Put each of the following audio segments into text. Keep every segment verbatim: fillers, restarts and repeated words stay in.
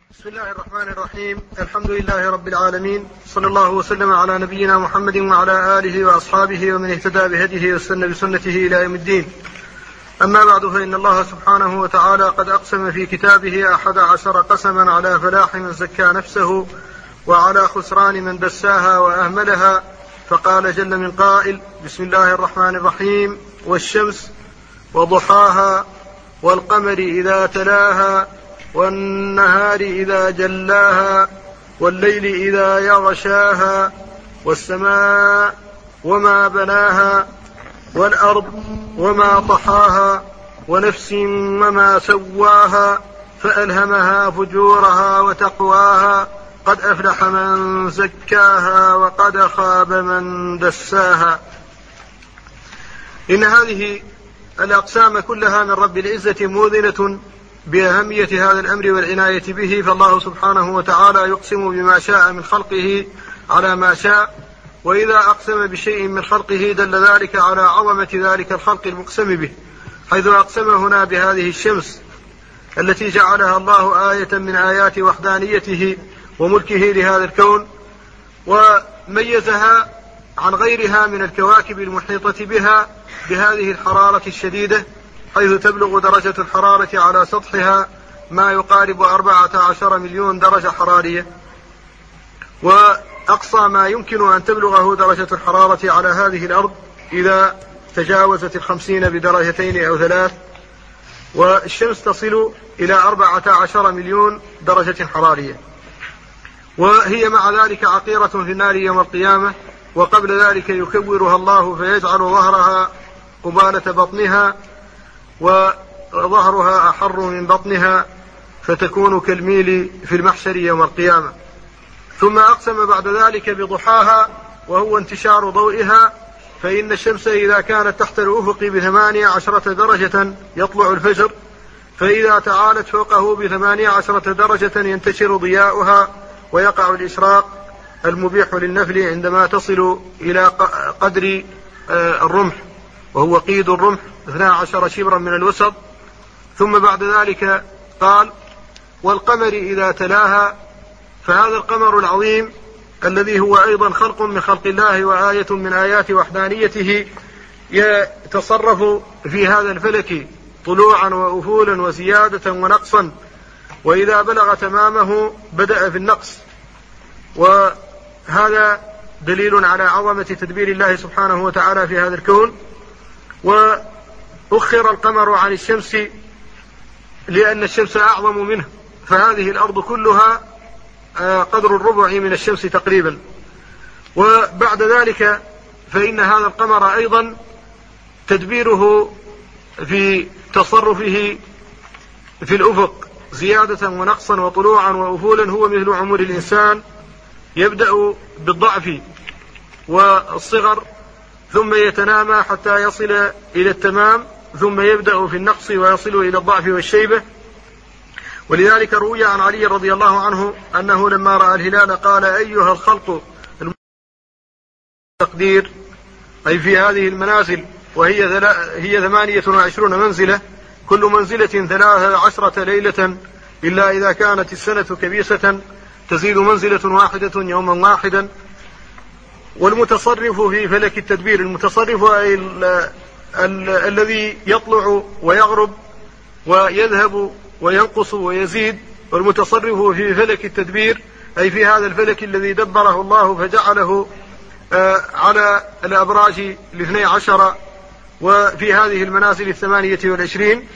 بسم الله الرحمن الرحيم. الحمد لله رب العالمين، صلى الله وسلم على نبينا محمد وعلى آله وأصحابه ومن اهتدى بهديه واستنى بسنته إلى يوم الدين. أما بعد، فإن الله سبحانه وتعالى قد أقسم في كتابه أحد عشر قسما على فلاح من زكى نفسه وعلى خسران من دساها وأهملها، فقال جل من قائل: بسم الله الرحمن الرحيم: والشمس وضحاها والقمر إذا تلاها والنهار إذا جلاها والليل إذا يغشاها والسماء وما بناها والأرض وما طحاها ونفس وما سواها فألهمها فجورها وتقواها قد أفلح من زكاها وقد خاب من دساها. إن هذه الأقسام كلها من رب العزة موذنة بأهمية هذا الأمر والعناية به، فالله سبحانه وتعالى يقسم بما شاء من خلقه على ما شاء، وإذا أقسم بشيء من خلقه دل ذلك على عظمة ذلك الخلق المقسم به، حيث أقسم هنا بهذه الشمس التي جعلها الله آية من آيات وحدانيته وملكه لهذا الكون، وميزها عن غيرها من الكواكب المحيطة بها بهذه الحرارة الشديدة، حيث تبلغ درجة الحرارة على سطحها ما يقارب أربعة عشر مليون درجة حرارية، وأقصى ما يمكن أن تبلغه درجة الحرارة على هذه الأرض إذا تجاوزت الخمسين بدرجتين أو ثلاث، والشمس تصل إلى أربعة عشر مليون درجة حرارية، وهي مع ذلك عقيرة في النار يوم القيامة، وقبل ذلك يكورها الله فيجعل ظهرها قبالة بطنها وظهرها أحر من بطنها فتكون كالميل في المحشر يوم القيامة. ثم أقسم بعد ذلك بضحاها وهو انتشار ضوئها، فإن الشمس إذا كانت تحت الأفق بثمانية عشرة درجة يطلع الفجر، فإذا تعالت فوقه بثمانية عشرة درجة ينتشر ضياؤها ويقع الإشراق المبيح للنفل عندما تصل إلى قدر الرمح، وهو قيد الرمح اثنى عشر شبرا من الوسط. ثم بعد ذلك قال: والقمر إذا تلاها، فهذا القمر العظيم الذي هو أيضا خلق من خلق الله وآية من آيات وحدانيته يتصرف في هذا الفلك طلوعا وأفولا وزيادة ونقصا، وإذا بلغ تمامه بدأ في النقص، وهذا دليل على عظمة تدبير الله سبحانه وتعالى في هذا الكون. وأخر القمر عن الشمس لأن الشمس أعظم منه، فهذه الأرض كلها قدر الربع من الشمس تقريبا. وبعد ذلك فإن هذا القمر أيضا تدبيره في تصرفه في الأفق زيادة ونقصا وطلوعا وأفولا هو مثل عمر الإنسان، يبدأ بالضعف والصغر ثم يتنامى حتى يصل إلى التمام، ثم يبدأ في النقص ويصل إلى الضعف والشيبة. ولذلك روي عن علي رضي الله عنه أنه لما رأى الهلال قال: أيها الخلق التقدير، أي في هذه المنازل، وهي هي ثمانية وعشرون منزلة، كل منزلة ثلاثة عشرة ليلة، إلا إذا كانت السنة كبيسة تزيد منزلة واحدة يوما واحدا. والمتصرف في فلك التدبير، المتصرف أي ال ال الذي يطلع ويغرب ويذهب وينقص ويزيد، والمتصرف في فلك التدبير أي في هذا الفلك الذي دبره الله فجعله آه على الأبراج الاثني عشر وفي هذه المنازل الثمانية والعشرين.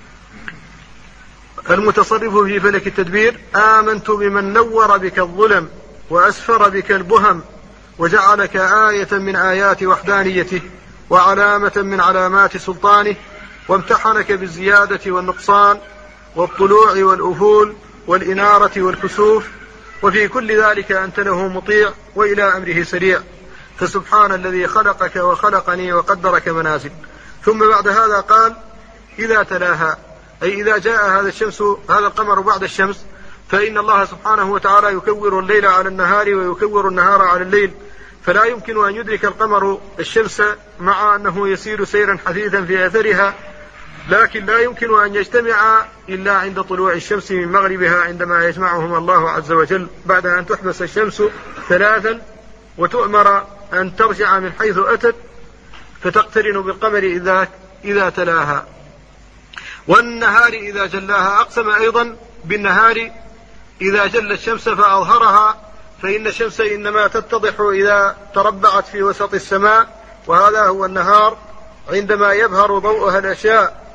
المتصرف في فلك التدبير: آمنت بمن نور بك الظلم وأسفر بك البهم وجعلك آية من آيات وحدانيته وعلامة من علامات سلطانه، وامتحنك بالزيادة والنقصان والطلوع والأفول والإنارة والكسوف، وفي كل ذلك أنت له مطيع وإلى أمره سريع، فسبحان الذي خلقك وخلقني وقدرك منازل. ثم بعد هذا قال: إذا تلاها، أي إذا جاء هذا الشمس هذا القمر بعد الشمس، فإن الله سبحانه وتعالى يكور الليل على النهار ويكور النهار على الليل، فلا يمكن أن يدرك القمر الشمس مع أنه يسير سيرا حثيثا في أثرها لكن لا يمكن أن يجتمع إلا عند طلوع الشمس من مغربها، عندما يجمعهما الله عز وجل بعد أن تحبس الشمس ثلاثا وتؤمر أن ترجع من حيث أتت فتقترن بالقمر إذا, إذا تلاها. والنهار إذا جلاها، أقسم أيضا بالنهار إذا جل الشمس فأظهرها، فإن الشمس إنما تتضح إذا تربعت في وسط السماء، وهذا هو النهار عندما يبهر ضوءها الأشياء،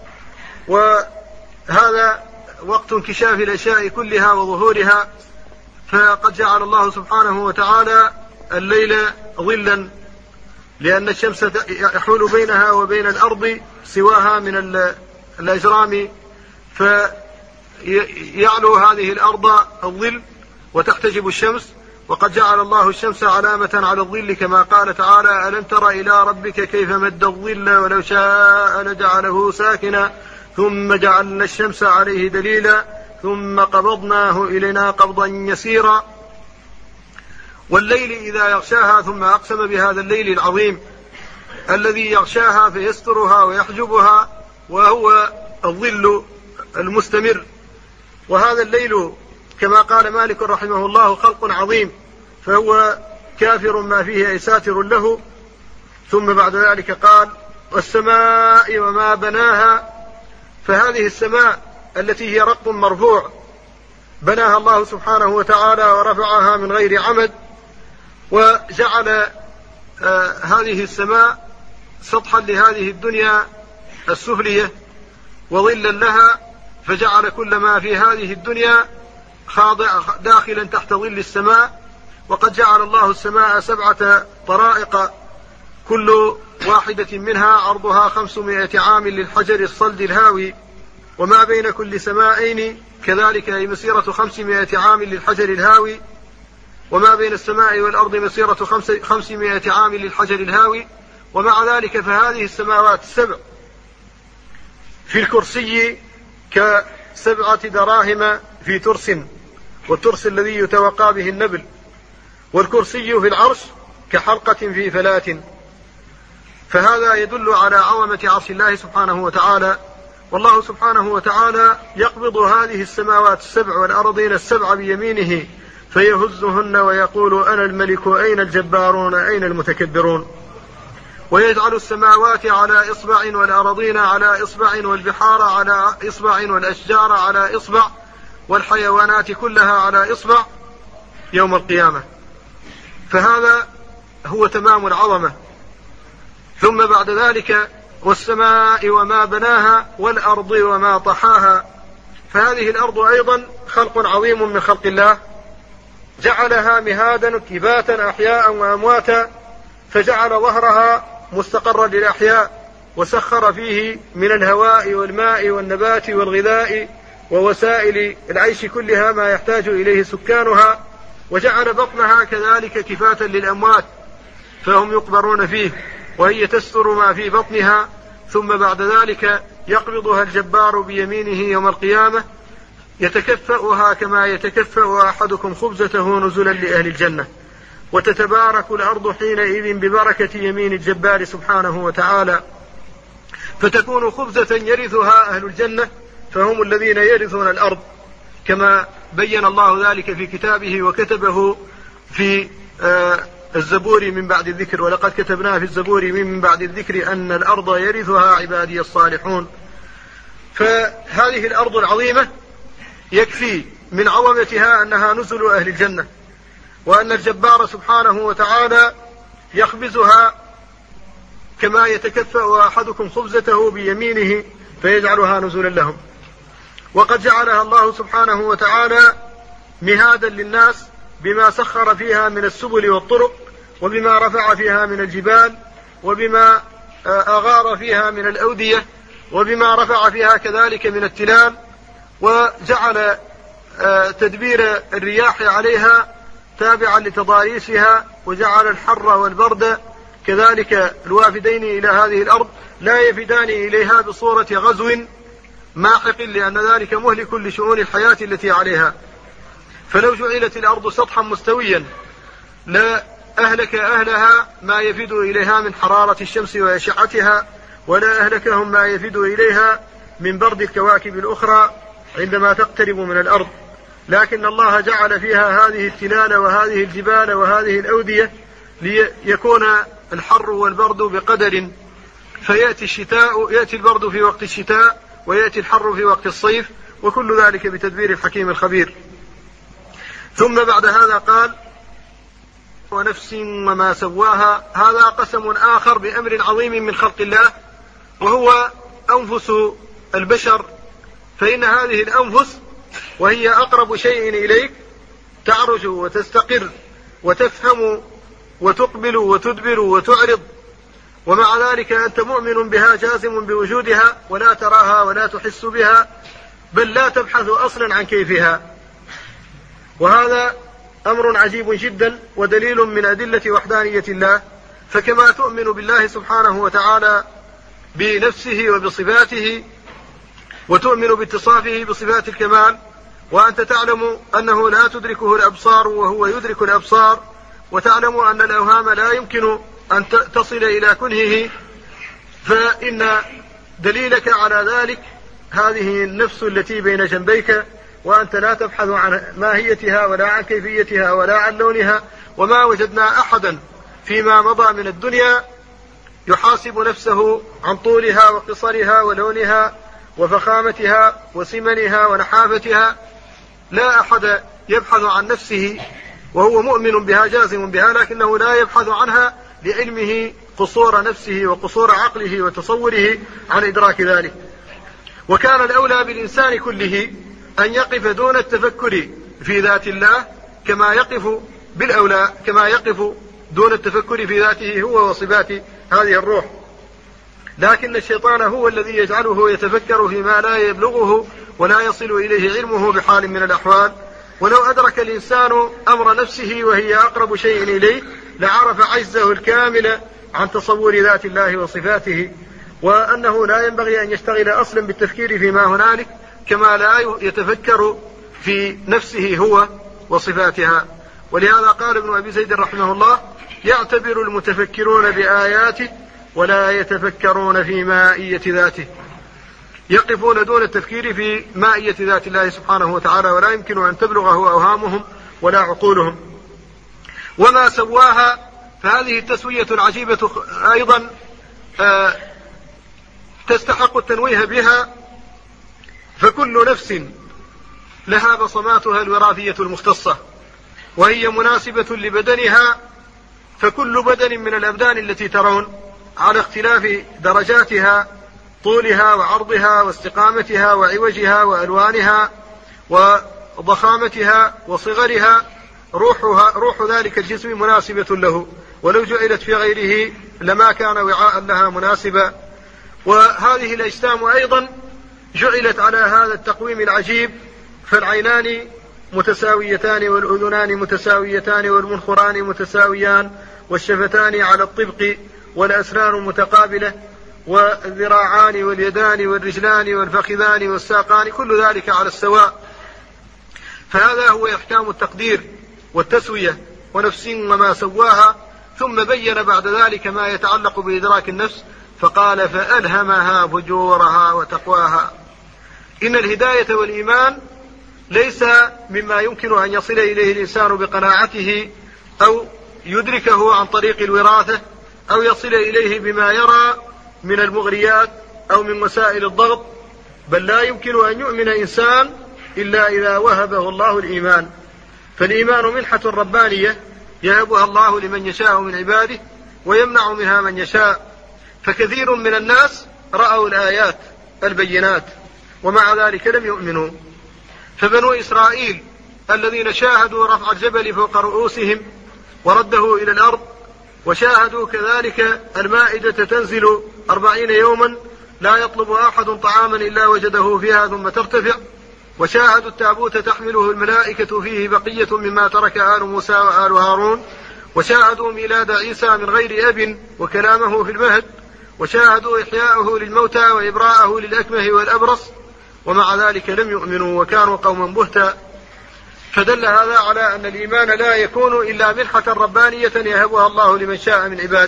وهذا وقت انكشاف الأشياء كلها وظهورها. فقد جعل الله سبحانه وتعالى الليل ظلا، لأن الشمس يحول بينها وبين الأرض سواها من الأجرام، فيعلو هذه الأرض الظل وتحتجب الشمس. وقد جعل الله الشمس علامة على الظل، كما قال تعالى: ألم تر إلى ربك كيف مد الظل ولو شاء لجعله ساكنا ثم جعلنا الشمس عليه دليلا ثم قبضناه إلينا قبضا يسيرا. والليل إذا يغشاها، ثم أقسم بهذا الليل العظيم الذي يغشاها فيسترها ويحجبها، وهو الظل المستمر. وهذا الليل كما قال مالك رحمه الله خلق عظيم، فهو كافر ما فيه أي ساتر له. ثم بعد ذلك قال: والسماء وما بناها، فهذه السماء التي هي رق مرفوع بناها الله سبحانه وتعالى ورفعها من غير عمد، وجعل آه هذه السماء سطحا لهذه الدنيا السفلية وظلا لها، فجعل كل ما في هذه الدنيا خاضع داخلا تحت ظل السماء. وقد جعل الله السماء سبعة طرائق، كل واحدة منها عرضها خمسمائة عام للحجر الصلد الهاوي، وما بين كل سمائين كذلك أي مسيرة خمسمائة عام للحجر الهاوي، وما بين السماء والأرض مسيرة خمسمائة عام للحجر الهاوي. ومع ذلك فهذه السماوات السبع في الكرسي كسبعة دراهم في ترس، والترس الذي يتوقى به النبل، والكرسي في العرش كحلقة في فلاة. فهذا يدل على عظمة عرش الله سبحانه وتعالى. والله سبحانه وتعالى يقبض هذه السماوات السبع والأرضين السبع بيمينه فيهزهن ويقول: أنا الملك، أين الجبارون، أين المتكبرون. ويجعل السماوات على إصبع والأرضين على إصبع والبحار على إصبع والأشجار على إصبع والحيوانات كلها على إصبع يوم القيامة. فهذا هو تمام العظمة. ثم بعد ذلك: والسماء وما بناها والأرض وما طحاها، فهذه الأرض أيضا خلق عظيم من خلق الله، جعلها مهادا كباتا أحياء وأمواتا، فجعل ظهرها مستقرا للأحياء، وسخر فيه من الهواء والماء والنبات والغذاء ووسائل العيش كلها ما يحتاج إليه سكانها، وجعل بطنها كذلك كفاة للأموات فهم يقبرون فيه، وهي تستر ما في بطنها. ثم بعد ذلك يقبضها الجبار بيمينه يوم القيامة، يتكفأها كما يتكفأ أحدكم خبزته نزلا لأهل الجنة، وتتبارك الأرض حينئذ ببركة يمين الجبار سبحانه وتعالى، فتكون خبزة يرثها أهل الجنة، فهم الذين يرثون الأرض، كما بين الله ذلك في كتابه وكتبه في آه الزبور من بعد الذكر: ولقد كتبنا في الزبور من بعد الذكر أن الأرض يرثها عبادي الصالحون. فهذه الأرض العظيمة يكفي من عظمتها أنها نزل أهل الجنة، وأن الجبار سبحانه وتعالى يخبزها كما يتكفأ أحدكم خبزته بيمينه فيجعلها نزلا لهم. وقد جعلها الله سبحانه وتعالى مهادا للناس بما سخر فيها من السبل والطرق، وبما رفع فيها من الجبال، وبما أغار فيها من الأودية، وبما رفع فيها كذلك من التلال، وجعل تدبير الرياح عليها تابعا لتضاريسها، وجعل الحر والبرد كذلك الوافدين إلى هذه الأرض لا يفدان إليها بصورة غزو ماحق، لأن ذلك مهلك لشؤون الحياة التي عليها. فلو جعلت الأرض سطحا مستويا لا أهلك أهلها ما يفد إليها من حرارة الشمس وأشعتها ولا أهلكهم ما يفد إليها من برد الكواكب الأخرى عندما تقترب من الأرض، لكن الله جعل فيها هذه التلال وهذه الجبال وهذه الأودية ليكون الحر والبرد بقدر، فيأتي الشتاء يأتي البرد في وقت الشتاء ويأتي الحر في وقت الصيف، وكل ذلك بتدبير الحكيم الخبير. ثم بعد هذا قال: ونفس وما سواها. هذا قسم آخر بأمر عظيم من خلق الله، وهو أنفس البشر، فإن هذه الأنفس وهي أقرب شيء إليك تعرج وتستقر وتفهم وتقبل وتدبر وتعرض، ومع ذلك أنت مؤمن بها جازم بوجودها ولا تراها ولا تحس بها، بل لا تبحث أصلا عن كيفها. وهذا أمر عجيب جدا ودليل من أدلة وحدانية الله. فكما تؤمن بالله سبحانه وتعالى بنفسه وبصفاته وتؤمن باتصافه بصفات الكمال، وأنت تعلم أنه لا تدركه الأبصار وهو يدرك الأبصار، وتعلم أن الأوهام لا يمكن أن تصل إلى كنهه، فإن دليلك على ذلك هذه النفس التي بين جنبيك، وأنت لا تبحث عن ماهيتها ولا عن كيفيتها ولا عن لونها. وما وجدنا أحدا فيما مضى من الدنيا يحاسب نفسه عن طولها وقصرها ولونها وفخامتها وسمنها ونحافتها. لا أحد يبحث عن نفسه وهو مؤمن بها جازم بها، لكنه لا يبحث عنها لعلمه قصور نفسه وقصور عقله وتصوره عن إدراك ذلك. وكان الأولى بالإنسان كله أن يقف دون التفكر في ذات الله كما يقف بالأولى كما يقف دون التفكر في ذاته هو وصفات هذه الروح، لكن الشيطان هو الذي يجعله يتفكر فيما لا يبلغه ولا يصل إليه علمه بحال من الأحوال. ولو أدرك الإنسان أمر نفسه وهي أقرب شيء إليه لعرف عجزه الكامل عن تصور ذات الله وصفاته، وأنه لا ينبغي أن يشتغل أصلا بالتفكير فيما هنالك كما لا يتفكر في نفسه هو وصفاتها. ولهذا قال ابن أبي زيد رحمه الله: يعتبر المتفكرون بآياته ولا يتفكرون في مائية ذاته. يقفون دون التفكير في مائية ذات الله سبحانه وتعالى، ولا يمكن أن تبلغه أوهامهم ولا عقولهم. وما سواها، فهذه التسوية العجيبة أيضا آه تستحق التنويه بها، فكل نفس لها بصماتها الوراثية المختصة، وهي مناسبة لبدنها، فكل بدن من الأبدان التي ترون على اختلاف درجاتها طولها وعرضها واستقامتها وعوجها وألوانها وضخامتها وصغرها، روحها روح ذلك الجسم مناسبة له، ولو جعلت في غيره لما كان وعاء لها مناسبا. وهذه الأجسام أيضا جعلت على هذا التقويم العجيب، فالعينان متساويتان والأذنان متساويتان والمنخران متساويان والشفتان على الطبق والأسنان متقابلة والذراعان واليدان والرجلان والفخذان والساقان كل ذلك على السواء. فهذا هو إحكام التقدير والتسوية. ونفس وما سواها، ثم بين بعد ذلك ما يتعلق بإدراك النفس فقال: فألهمها فجورها وتقواها. إن الهداية والإيمان ليس مما يمكن أن يصل إليه الإنسان بقناعته أو يدركه عن طريق الوراثة أو يصل إليه بما يرى من المغريات أو من وسائل الضغط، بل لا يمكن أن يؤمن إنسان إلا إذا وهبه الله الإيمان. فالإيمان منحة ربانية يهبها الله لمن يشاء من عباده ويمنع منها من يشاء. فكثير من الناس رأوا الآيات البينات ومع ذلك لم يؤمنوا. فبنو إسرائيل الذين شاهدوا رفع الجبل فوق رؤوسهم ورده إلى الأرض، وشاهدوا كذلك المائدة تنزل أربعين يوما لا يطلب أحد طعاما إلا وجده فيها ثم ترتفع، وشاهدوا التابوت تحمله الملائكة فيه بقية مما ترك آل موسى وآل هارون، وشاهدوا ميلاد عيسى من غير أب وكلامه في المهد، وشاهدوا إحياءه للموتى وإبراءه للأكمه والأبرص، ومع ذلك لم يؤمنوا وكانوا قوما بهتا. فدل هذا على أن الإيمان لا يكون إلا منحة ربانية يهبها الله لمن شاء من عباده،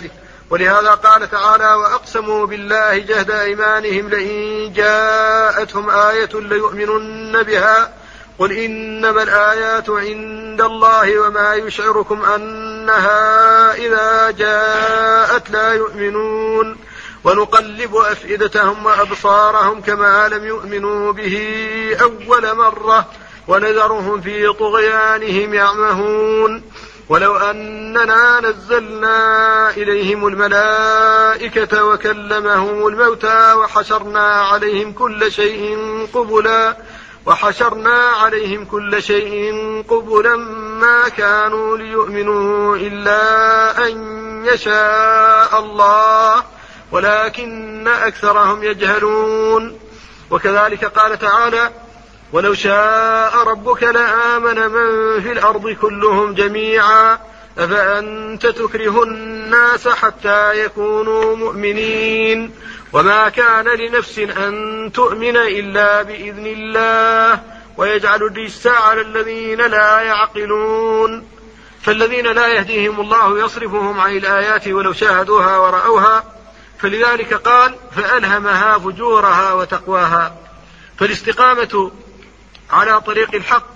ولهذا قال تعالى: وأقسموا بالله جهد أيمانهم لئن جاءتهم آية ليؤمنن بها قل إنما الآيات عند الله وما يشعركم أنها إذا جاءت لا يؤمنون ونقلب أفئدتهم وأبصارهم كما لم يؤمنوا به أول مرة ونذرهم في طغيانهم يعمهون ولو أننا نزلنا إليهم الملائكة وكلمهم الموتى وحشرنا عليهم كل شيء قبلا وحشرنا عليهم كل شيء قبلا ما كانوا ليؤمنوا إلا أن يشاء الله ولكن أكثرهم يجهلون. وكذلك قال تعالى: ولو شاء ربك لآمن من في الأرض كلهم جميعا أفأنت تكره الناس حتى يكونوا مؤمنين وما كان لنفس أن تؤمن إلا بإذن الله ويجعل الرجس على الذين لا يعقلون. فالذين لا يهديهم الله يصرفهم عن الآيات ولو شاهدوها ورأوها، فلذلك قال: فألهمها فجورها وتقواها. فالاستقامة على طريق الحق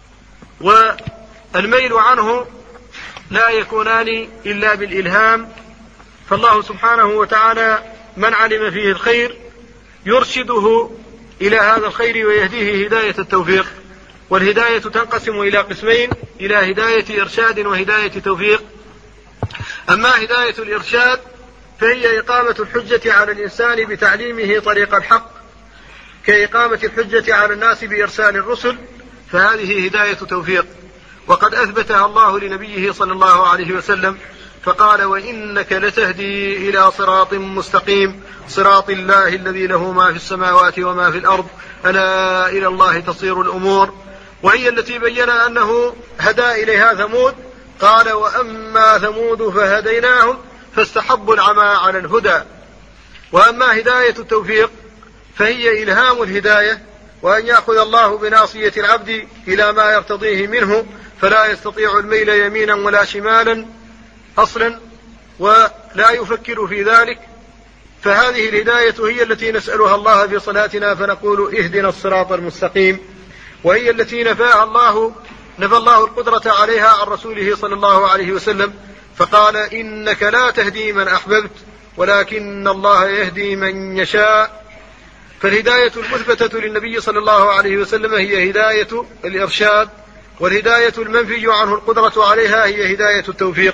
والميل عنه لا يكونان إلا بالإلهام، فالله سبحانه وتعالى من علم فيه الخير يرشده إلى هذا الخير ويهديه هداية التوفيق. والهداية تنقسم إلى قسمين: إلى هداية إرشاد وهداية توفيق. أما هداية الإرشاد فهي إقامة الحجة على الإنسان بتعليمه طريق الحق، كإقامة الحجة على الناس بإرسال الرسل، فهذه هداية توفيق، وقد أثبتها الله لنبيه صلى الله عليه وسلم فقال: وإنك لتهدي إلى صراط مستقيم صراط الله الذي له ما في السماوات وما في الأرض ألا إلى الله تصير الأمور. وهي التي بين أنه هدى إليها ثمود، قال: وأما ثمود فهديناهم فاستحبوا العمى على الهدى. وأما هداية التوفيق فهي إلهام الهداية، وأن يأخذ الله بناصية العبد إلى ما يرتضيه منه فلا يستطيع الميل يمينا ولا شمالا أصلا ولا يفكر في ذلك. فهذه الهداية هي التي نسألها الله في صلاتنا فنقول: اهدنا الصراط المستقيم. وهي التي نفاها الله نفى الله القدرة عليها عن رسوله صلى الله عليه وسلم فقال: إنك لا تهدي من أحببت ولكن الله يهدي من يشاء. فالهداية المثبتة للنبي صلى الله عليه وسلم هي هداية الإرشاد، والهداية المنفي عنه القدرة عليها هي هداية التوفيق.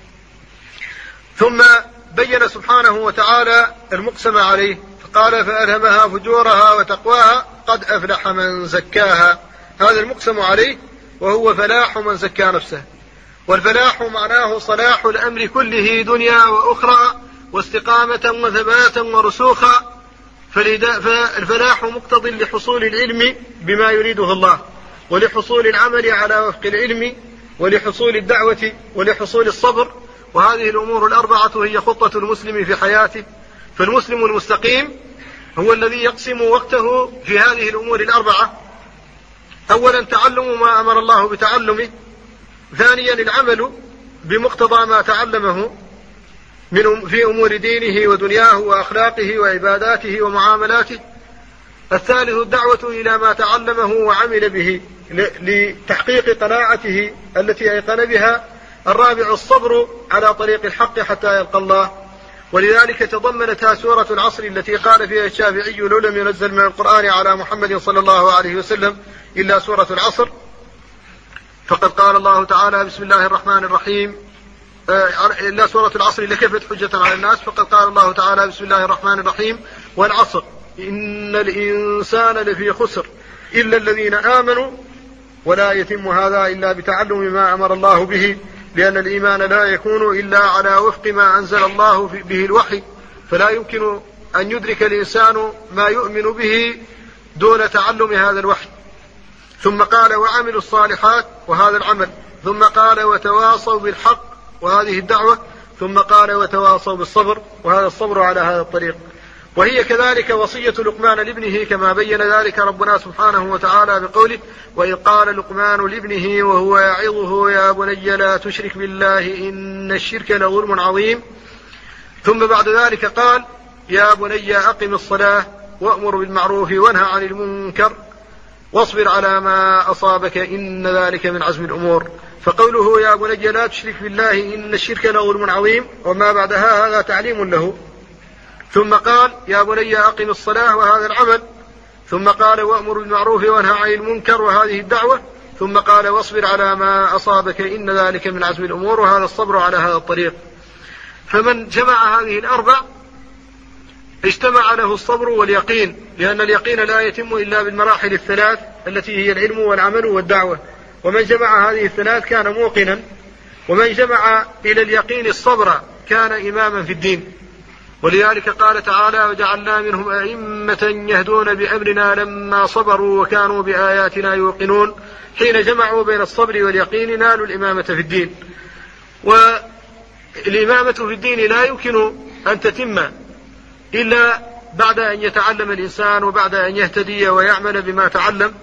ثم بين سبحانه وتعالى المقسم عليه فقال: فألهمها فجورها وتقواها قد أفلح من زكاها. هذا المقسم عليه وهو فلاح من زكى نفسه. والفلاح معناه صلاح الأمر كله دنيا وأخرى واستقامة وثباتا ورسوخا. فالفلاح مقتض لحصول العلم بما يريده الله، ولحصول العمل على وفق العلم، ولحصول الدعوة، ولحصول الصبر. وهذه الأمور الأربعة هي خطة المسلم في حياته. فالمسلم المستقيم هو الذي يقسم وقته في هذه الأمور الأربعة: أولا تعلم ما أمر الله بتعلمه، ثانيا العمل بمقتضى ما تعلمه من في أمور دينه ودنياه وأخلاقه وعباداته ومعاملاته، الثالث الدعوة إلى ما تعلمه وعمل به لتحقيق قناعته التي أيقن بها، الرابع الصبر على طريق الحق حتى يلقى الله. ولذلك تضمنتها سورة العصر التي قال فيها الشافعي: لو لم ينزل من القرآن على محمد صلى الله عليه وسلم إلا سورة العصر. فقد قال الله تعالى: بسم الله الرحمن الرحيم، إلا سورة العصر لكفت حجة على الناس. فقد قال الله تعالى: بسم الله الرحمن الرحيم، والعصر إن الإنسان لفي خسر إلا الذين آمنوا. ولا يتم هذا إلا بتعلم ما أمر الله به، لأن الإيمان لا يكون إلا على وفق ما أنزل الله به الوحي، فلا يمكن أن يدرك الإنسان ما يؤمن به دون تعلم هذا الوحي. ثم قال: وعملوا الصالحات، وهذا العمل. ثم قال: وتواصوا بالحق، وهذه الدعوة. ثم قال: وتواصوا بالصبر، وهذا الصبر على هذا الطريق. وهي كذلك وصية لقمان لابنه، كما بين ذلك ربنا سبحانه وتعالى بقوله: وإذ قال لقمان لابنه وهو يعظه يا بني لا تشرك بالله إن الشرك لظلم عظيم. ثم بعد ذلك قال يا بني أقم الصلاة وأمر بالمعروف وانهى عن المنكر واصبر على ما أصابك إن ذلك من عزم الأمور. فقوله يا بني لا تشرك بالله إن الشرك لظلم عظيم وما بعدها هذا تعليم له. ثم قال يا بني أقم الصلاة وهذا العمل. ثم قال وأمر بالمعروف وانهى عن المنكر وهذه الدعوة. ثم قال واصبر على ما أصابك إن ذلك من عزم الأمور وهذا الصبر على هذا الطريق. فمن جمع هذه الأربع اجتمع له الصبر واليقين، لأن اليقين لا يتم إلا بالمراحل الثلاث التي هي العلم والعمل والدعوة. ومن جمع هذه الثلاث كان موقنا، ومن جمع إلى اليقين الصبر كان إماما في الدين. ولذلك قال تعالى وجعلنا منهم أئمة يهدون بأمرنا لما صبروا وكانوا بآياتنا يوقنون. حين جمعوا بين الصبر واليقين نالوا الإمامة في الدين. والإمامة في الدين لا يمكن أن تتم إلا بعد أن يتعلم الإنسان وبعد أن يهتدي ويعمل بما تعلم.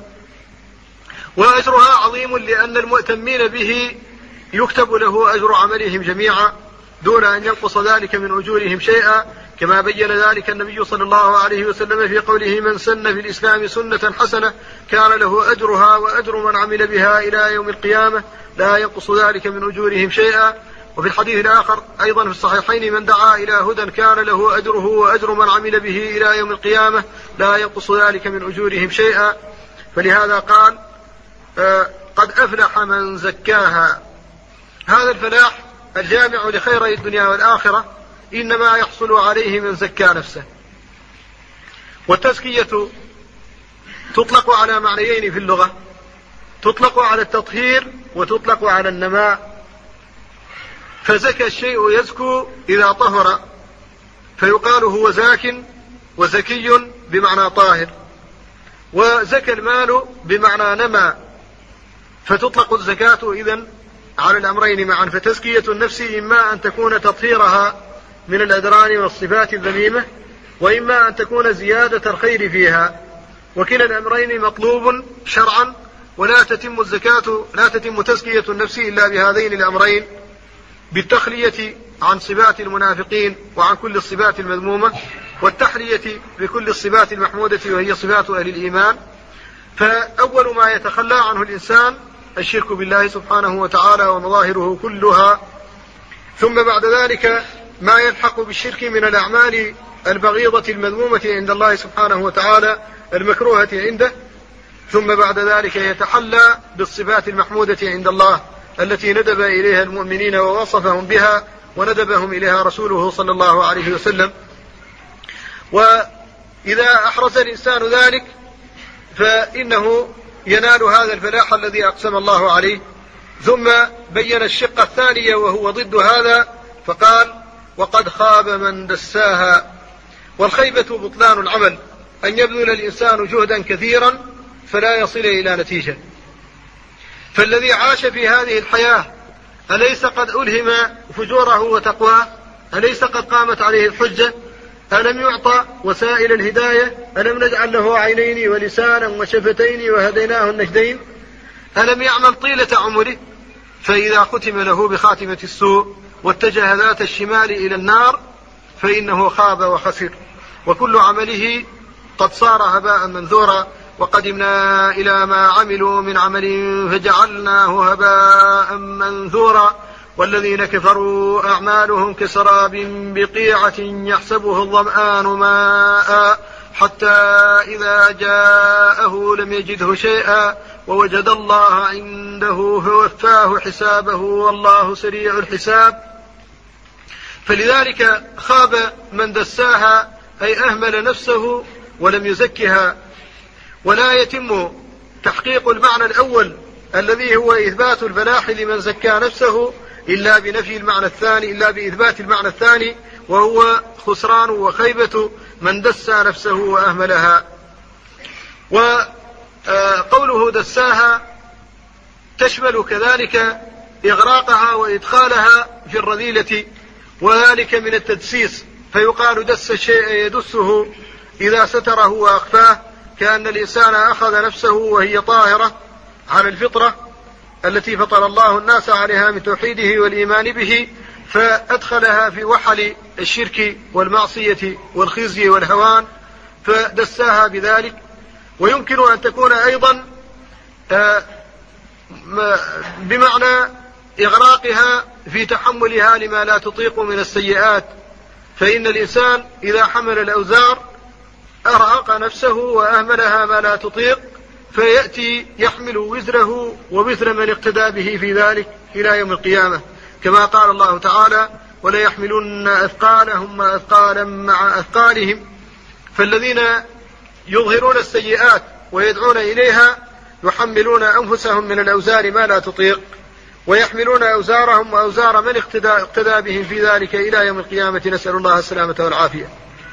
وأجرها عظيم لأن المؤتمين به يكتب له أجر عملهم جميعا دون أن ينقص ذلك من أجورهم شيئا، كما بين ذلك النبي صلى الله عليه وسلم في قوله من سن في الإسلام سنة حسنة كان له أجرها وأجر من عمل بها إلى يوم القيامة لا ينقص ذلك من أجورهم شيئا. وفي الحديث الآخر أيضا في الصحيحين من دعا إلى هدى كان له أجره وأجر من عمل به إلى يوم القيامة لا ينقص ذلك من أجورهم شيئا. فلهذا قال آه قد أفلح من زكاها. هذا الفلاح الجامع لخيري الدنيا والآخرة إنما يحصل عليه من زكى نفسه. والتزكية تطلق على معنيين في اللغة، تطلق على التطهير وتطلق على النماء. فزكى الشيء يزكو إذا طهر، فيقال هو زاك وزكي بمعنى طاهر. وزكى المال بمعنى نمى، فتطلق الزكاة إذن على الأمرين معا. فتزكية النفس إما أن تكون تطهيرها من الأدران والصفات الذميمة، وإما أن تكون زيادة الخير فيها، وكلا الأمرين مطلوب شرعا. ولا تتم الزكاة لا تتم تزكية النفس إلا بهذين الأمرين، بالتخلية عن صفات المنافقين وعن كل الصفات المذمومة، والتحلية بكل الصفات المحمودة وهي صفات أهل الإيمان. فأول ما يتخلى عنه الإنسان الشرك بالله سبحانه وتعالى ومظاهره كلها. ثم بعد ذلك ما يلحق بالشرك من الأعمال البغيضة المذمومة عند الله سبحانه وتعالى المكروهة عنده. ثم بعد ذلك يتحلى بالصفات المحمودة عند الله التي ندب إليها المؤمنين ووصفهم بها وندبهم إليها رسوله صلى الله عليه وسلم. وإذا أحرز الإنسان ذلك فإنه ينال هذا الفلاح الذي أقسم الله عليه. ثم بين الشق الثاني وهو ضد هذا فقال وقد خاب من دساها. والخيبة بطلان العمل، أن يبذل الإنسان جهدا كثيرا فلا يصل إلى نتيجة. فالذي عاش في هذه الحياة أليس قد ألهم فجوره وتقواه؟ أليس قد قامت عليه الحجة؟ ألم يعطى وسائل الهداية؟ ألم نجعل له عينين ولسانا وشفتين وهديناه النجدين؟ ألم يعمل طيلة عمره؟ فإذا ختم له بخاتمة السوء واتجه ذات الشمال إلى النار فإنه خاب وخسر، وكل عمله قد صار هباء منثورا. وقدمنا إلى ما عملوا من عمل فجعلناه هباء منثورا. والذين كفروا أعمالهم كسراب بقيعة يحسبه الظمآن ماء حتى إذا جاءه لم يجده شيئا ووجد الله عنده فوفاه حسابه والله سريع الحساب. فلذلك خاب من دساها، أي أهمل نفسه ولم يزكها. ولا يتم تحقيق المعنى الأول الذي هو إثبات الفلاح لمن زكى نفسه إلا بنفي المعنى الثاني إلا بإثبات المعنى الثاني وهو خسران وخيبة من دسى نفسه وأهملها. وقوله دساها تشمل كذلك إغراقها وإدخالها في الرذيلة، وذلك من التدسيس. فيقال دس الشيء يدسه إذا ستره وأخفاه، كأن الإنسان أخذ نفسه وهي طاهرة على الفطرة التي فطر الله الناس عليها من توحيده والإيمان به، فأدخلها في وحل الشرك والمعصية والخزي والهوان فدساها بذلك. ويمكن أن تكون أيضا بمعنى إغراقها في تحملها لما لا تطيق من السيئات، فإن الإنسان إذا حمل الأوزار أرهق نفسه وأهملها ما لا تطيق، فيأتي يحمل وزره ووزر من اقتدى به في ذلك إلى يوم القيامة، كما قال الله تعالى: ولا يحملن أثقالهم وأثقالا مع أثقالهم. فالذين يظهرون السيئات ويدعون إليها يحملون أنفسهم من الأوزار ما لا تطيق، ويحملون أوزارهم وأوزار من اقتدى بهم في ذلك إلى يوم القيامة، نسأل الله السلامة والعافية.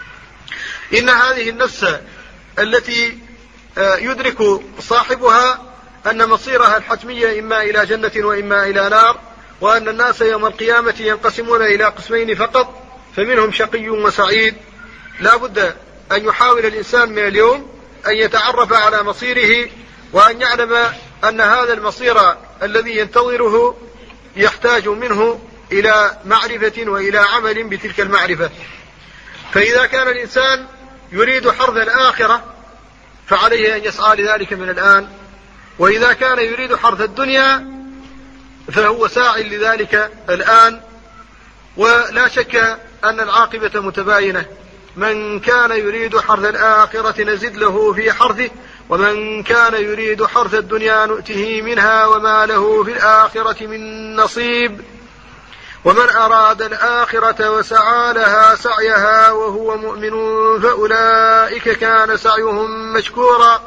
إن هذه النفس التي يدرك صاحبها أن مصيرها الحتمية إما إلى جنة وإما إلى نار، وأن الناس يوم القيامة ينقسمون إلى قسمين فقط، فمنهم شقي وسعيد، لا بد أن يحاول الإنسان من اليوم أن يتعرف على مصيره، وأن يعلم أن هذا المصير الذي ينتظره يحتاج منه إلى معرفة وإلى عمل بتلك المعرفة. فإذا كان الإنسان يريد حرث الآخرة فعليه أن يسعى لذلك من الآن، وإذا كان يريد حرث الدنيا فهو ساع لذلك الآن. ولا شك أن العاقبة متباينة: من كان يريد حرث الآخرة نزد له في حرثه، ومن كان يريد حرث الدنيا نؤته منها وما له في الآخرة من نصيب. ومن أراد الآخرة وسعى لها سعيها وهو مؤمن فأولئك كان سعيهم مشكورا.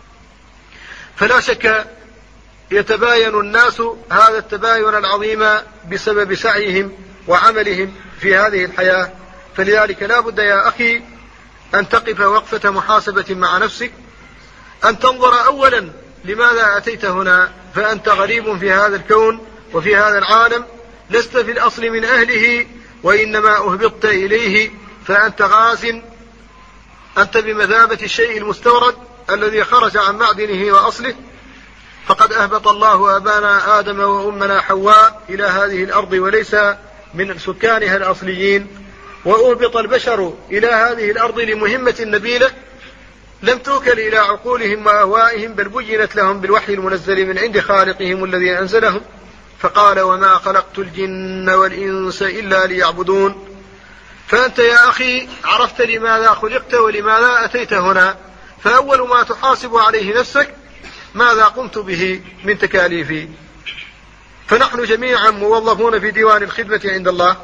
فلا شك يتباين الناس هذا التباين العظيم بسبب سعيهم وعملهم في هذه الحياة. فلذلك لا بد يا أخي أن تقف وقفة محاسبة مع نفسك، أن تنظر أولا لماذا أتيت هنا، فأنت غريب في هذا الكون وفي هذا العالم، لست في الأصل من أهله، وإنما أهبطت إليه، فأنت غاز، أنت بمثابة الشيء المستورد الذي خرج عن معدنه وأصله. فقد أهبط الله أبانا آدم وأمنا حواء إلى هذه الأرض وليس من سكانها الأصليين، وأهبط البشر إلى هذه الأرض لمهمة نبيلة لم توكل إلى عقولهم وأهوائهم، بل بينت لهم بالوحي المنزل من عند خالقهم الذي أنزلهم. فقال: وما خلقت الجن والإنس إلا ليعبدون. فأنت يا أخي عرفت لماذا خلقت ولماذا أتيت هنا، فأول ما تحاسب عليه نفسك: ماذا قمت به من تكاليفي؟ فنحن جميعا موظفون في ديوان الخدمة عند الله،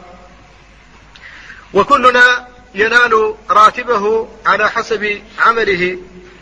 وكلنا ينال راتبه على حسب عمله.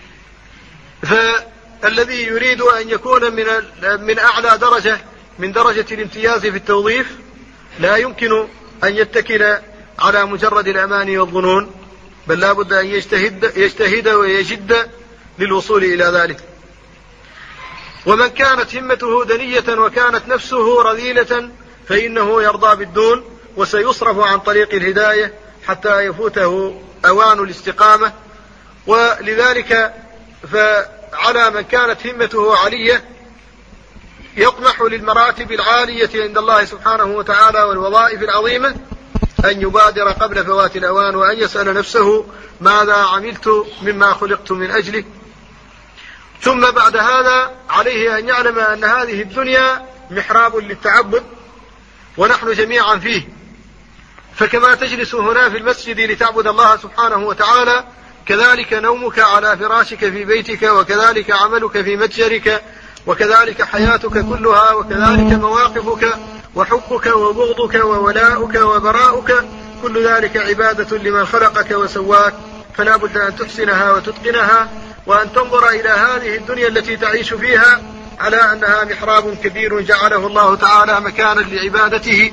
فالذي يريد أن يكون من من أعلى درجة من درجة الامتياز في التوظيف لا يمكن أن يتكل على مجرد الأماني والظنون، بل لا بد أن يجتهد, يجتهد ويجد للوصول إلى ذلك. ومن كانت همته دنية وكانت نفسه رذيلة فإنه يرضى بالدون، وسيصرف عن طريق الهداية حتى يفوته أوان الاستقامة. ولذلك فعلى من كانت همته عالية يطمح للمراتب العالية عند الله سبحانه وتعالى والوظائف العظيمة أن يبادر قبل فوات الأوان، وأن يسأل نفسه: ماذا عملت مما خلقت من أجله؟ ثم بعد هذا عليه أن يعلم أن هذه الدنيا محراب للتعبد، ونحن جميعا فيه. فكما تجلس هنا في المسجد لتعبد الله سبحانه وتعالى، كذلك نومك على فراشك في بيتك، وكذلك عملك في متجرك، وكذلك حياتك كلها، وكذلك مواقفك وحبك وبغضك وولاؤك وبراؤك، كل ذلك عبادة لمن خلقك وسواك. فلا بد أن تحسنها وتتقنها، وأن تنظر إلى هذه الدنيا التي تعيش فيها على أنها محراب كبير جعله الله تعالى مكانا لعبادته،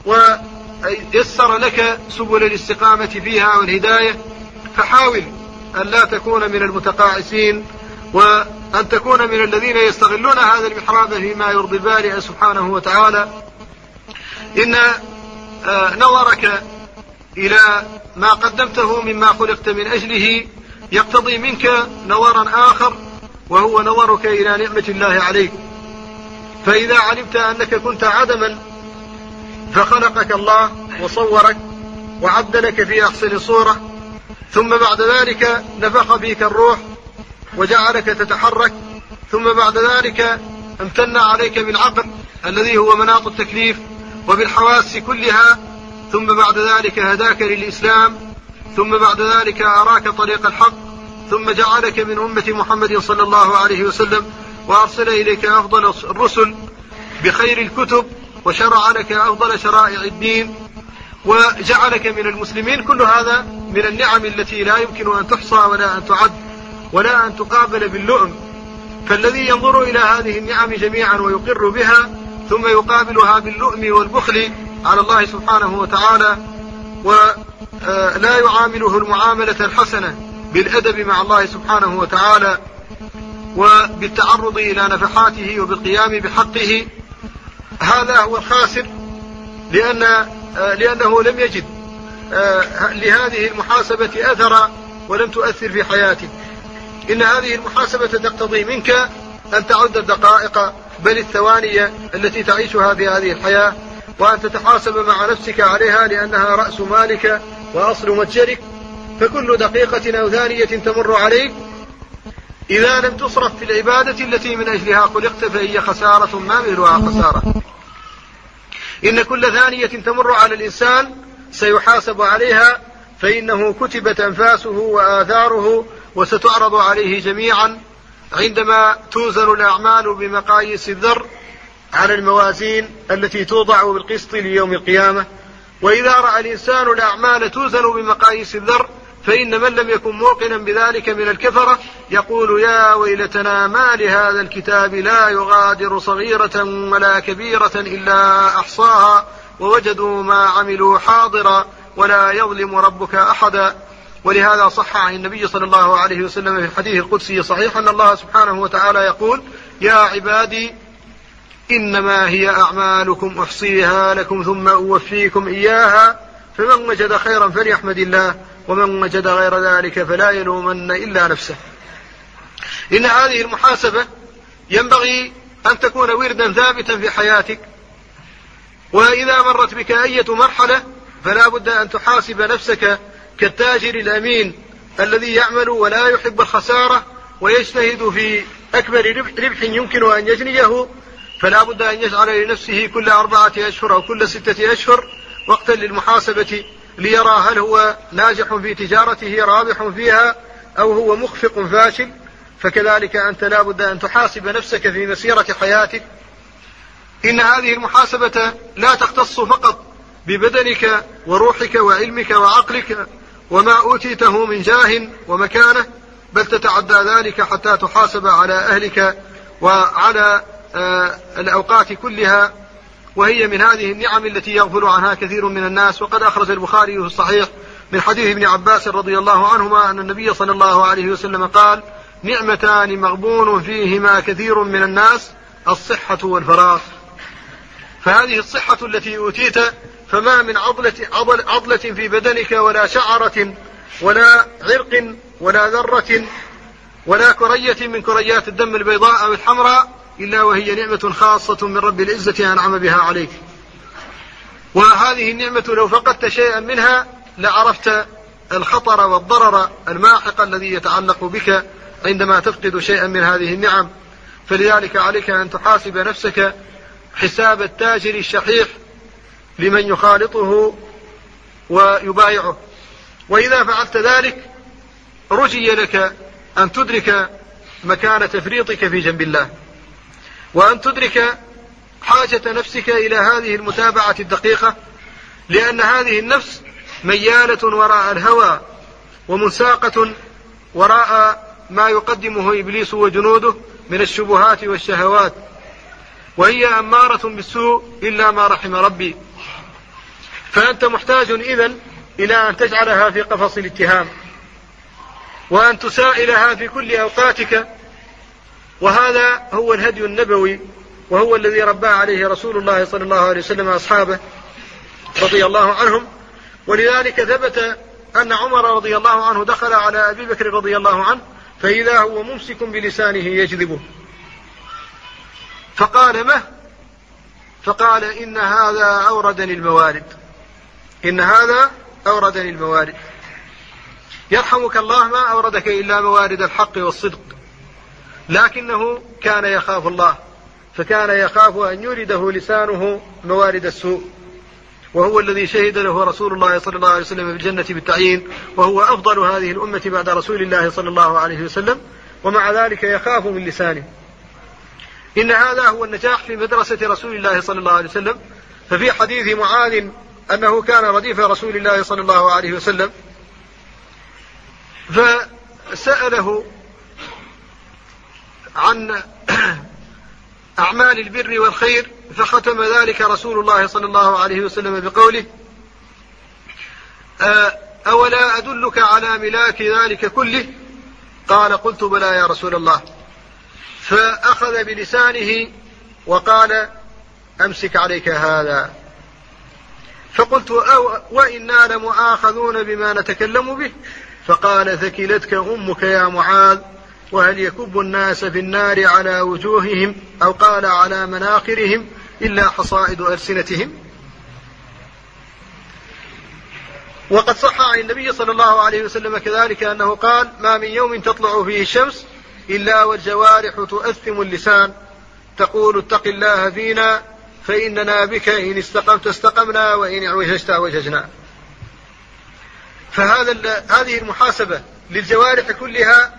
ويسر لك سبل الاستقامة فيها والهداية. فحاول أن لا تكون من المتقاعسين، وأن تكون من الذين يستغلون هذا المحراب فيما يرضي البارئ سبحانه وتعالى. إن نظرك إلى ما قدمته مما خلقت من أجله يقتضي منك نظرا آخر، وهو نظرك إلى نعمة الله عليك. فإذا علمت أنك كنت عدما فخلقك الله وصورك وعدلك في أحسن صورة، ثم بعد ذلك نفخ فيك الروح وجعلك تتحرك، ثم بعد ذلك امتن عليك بالعقل الذي هو مناط التكليف وبالحواس كلها، ثم بعد ذلك هداك للإسلام، ثم بعد ذلك أراك طريق الحق، ثم جعلك من أمة محمد صلى الله عليه وسلم، وأرسل إليك أفضل الرسل بخير الكتب، وشرع لك أفضل شرائع الدين، وجعلك من المسلمين. كل هذا من النعم التي لا يمكن أن تحصى ولا أن تعد ولا أن تقابل باللؤم. فالذي ينظر إلى هذه النعم جميعا ويقر بها ثم يقابلها باللؤم والبخل على الله سبحانه وتعالى، ولا يعامله المعاملة الحسنة بالأدب مع الله سبحانه وتعالى وبالتعرض إلى نفحاته وبالقيام بحقه، هذا هو الخاسر، لأن لأنه لم يجد لهذه المحاسبة أثرا ولم تؤثر في حياته. إن هذه المحاسبة تقتضي منك أن تعد الدقائق بل الثواني التي تعيشها في هذه الحياة، وأن تتحاسب مع نفسك عليها، لأنها رأس مالك وأصل متجرك. فكل دقيقة أو ثانية تمر عليك إذا لم تصرف في العبادة التي من أجلها خلقت فهي خسارة ما مثلها خسارة. إن كل ثانية تمر على الإنسان سيحاسب عليها، فإنه كتبت أنفاسه وآثاره وستعرض عليه جميعا عندما توزن الأعمال بمقاييس الذر على الموازين التي توضع بالقسط ليوم القيامة. وإذا رأى الإنسان الأعمال توزن بمقاييس الذر فإن من لم يكن موقنا بذلك من الكفرة يقول: يا ويلتنا ما لهذا الكتاب لا يغادر صغيرة ولا كبيرة إلا أحصاها ووجدوا ما عملوا حاضرا ولا يظلم ربك أحدا. ولهذا صح عن النبي صلى الله عليه وسلم في الحديث القدسي صحيح أن الله سبحانه وتعالى يقول: يا عبادي إنما هي أعمالكم أحصيها لكم ثم أوفيكم إياها، فمن وجد خيرا فليحمد الله ومن وجد غير ذلك فلا يلومن إلا نفسه. إن هذه المحاسبة ينبغي أن تكون وردا ثابتا في حياتك، وإذا مرت بك أية مرحلة فلا بد أن تحاسب نفسك كالتاجر الأمين الذي يعمل ولا يحب الخسارة ويجتهد في أكبر ربح يمكن أن يجنيه، فلا بد أن يجعل لنفسه كل أربعة أشهر أو كل ستة أشهر وقتا للمحاسبة ليرى هل هو ناجح في تجارته رابح فيها أو هو مخفق فاشل. فكذلك أنت لا بد أن تحاسب نفسك في مسيرة حياتك. إن هذه المحاسبة لا تختص فقط ببدنك وروحك وعلمك وعقلك وما أوتيته من جاه ومكانة، بل تتعدى ذلك حتى تحاسب على أهلك وعلى آه الأوقات كلها، وهي من هذه النعم التي يغفل عنها كثير من الناس. وقد أخرج البخاري في الصحيح من حديث ابن عباس رضي الله عنهما أن النبي صلى الله عليه وسلم قال: نعمتان مغبون فيهما كثير من الناس، الصحة والفراغ. فهذه الصحة التي أوتيت فما من عضلة, عضل عضلة في بدنك ولا شعرة ولا عرق ولا ذرة ولا كرية من كريات الدم البيضاء أو الحمراء إلا وهي نعمة خاصة من رب العزة أنعم بها عليك. وهذه النعمة لو فقدت شيئا منها لعرفت الخطر والضرر الماحق الذي يتعلق بك عندما تفقد شيئا من هذه النعم. فلذلك عليك أن تحاسب نفسك حساب التاجر الشحيح لمن يخالطه ويبايعه. وإذا فعلت ذلك رجي لك أن تدرك مكان تفريطك في جنب الله، وأن تدرك حاجة نفسك إلى هذه المتابعة الدقيقة، لأن هذه النفس ميالة وراء الهوى ومنساقة وراء ما يقدمه إبليس وجنوده من الشبهات والشهوات، وهي أمارة بالسوء إلا ما رحم ربي. فأنت محتاج إذن إلى أن تجعلها في قفص الاتهام وأن تسائلها في كل أوقاتك، وهذا هو الهدي النبوي وهو الذي ربى عليه رسول الله صلى الله عليه وسلم أصحابه رضي الله عنهم. ولذلك ثبت أن عمر رضي الله عنه دخل على أبي بكر رضي الله عنه فإذا هو ممسك بلسانه يجذبه، فقال: مه؟ فقال إن هذا أوردني الموارد إن هذا أوردني الموارد. يرحمك الله، ما أوردك إلا موارد الحق والصدق، لكنه كان يخاف الله، فكان يخاف أن يورده لسانه موارد السوء، وهو الذي شهد له رسول الله صلى الله عليه وسلم بالجنة بالتعيين، وهو أفضل هذه الأمة بعد رسول الله صلى الله عليه وسلم، ومع ذلك يخاف من لسانه. إن هذا هو النجاح في مدرسة رسول الله صلى الله عليه وسلم. ففي حديث معاذ أنه كان رديف رسول الله صلى الله عليه وسلم، فسأله عن أعمال البر والخير، فختم ذلك رسول الله صلى الله عليه وسلم بقوله: أولا أدلك على ملاك ذلك كله؟ قال: قلت بلى يا رسول الله. فأخذ بلسانه وقال: أمسك عليك هذا. فقلت: أو وإنا لمؤاخذون بما نتكلم به؟ فقال: ثكلتك أمك يا معاذ، وهل يكب الناس في النار على وجوههم أو قال على مناخرهم إلا حصائد ألسنتهم. وقد صح عن النبي صلى الله عليه وسلم كذلك أنه قال: ما من يوم تطلع فيه الشمس إلا والجوارح تؤثم اللسان تقول: اتق الله فينا فإننا بك إن استقمت استقمنا وإن اعوججت اعوججنا. فهذا هذه المحاسبة للجوارح كلها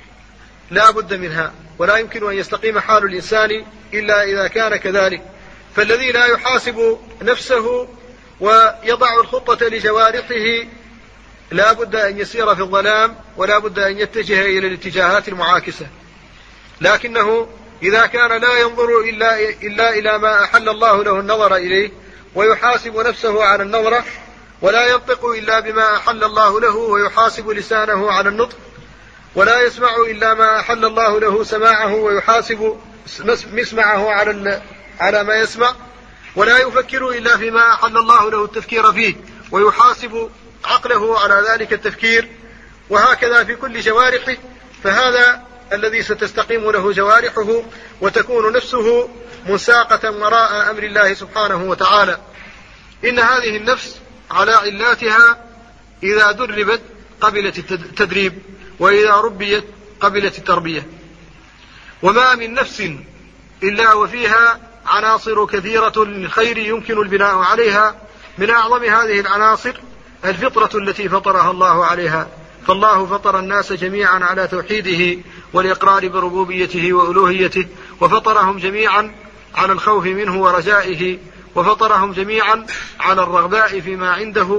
لا بد منها، ولا يمكن أن يستقيم حال الإنسان إلا إذا كان كذلك. فالذي لا يحاسب نفسه ويضع الخطة لجوارحه لا بد أن يسير في الظلام، ولا بد أن يتجه إلى الاتجاهات المعاكسة. لكنه إذا كان لا ينظر إلا, إلا إلى ما أحل الله له النظر إليه، ويحاسب نفسه على النظرة، ولا ينطق إلا بما أحل الله له، ويحاسب لسانه على النطق، ولا يسمع إلا ما أحل الله له سماعه، ويحاسب مسمعه على على ما يسمع، ولا يفكر إلا فيما أحل الله له التفكير فيه، ويحاسب عقله على ذلك التفكير، وهكذا في كل جوارحه. فهذا الذي ستستقيم له جوارحه، وتكون نفسه مساقة وراء أمر الله سبحانه وتعالى. إن هذه النفس على علاتها إذا دربت قبلت التدريب، وإذا ربيت قبلت التربية. وما من نفس إلا وفيها عناصر كثيرة للخير يمكن البناء عليها. من أعظم هذه العناصر الفطرة التي فطرها الله عليها، فالله فطر الناس جميعا على توحيده والإقرار بربوبيته وألوهيته، وفطرهم جميعا على الخوف منه ورجائه، وفطرهم جميعا على الرغباء فيما عنده.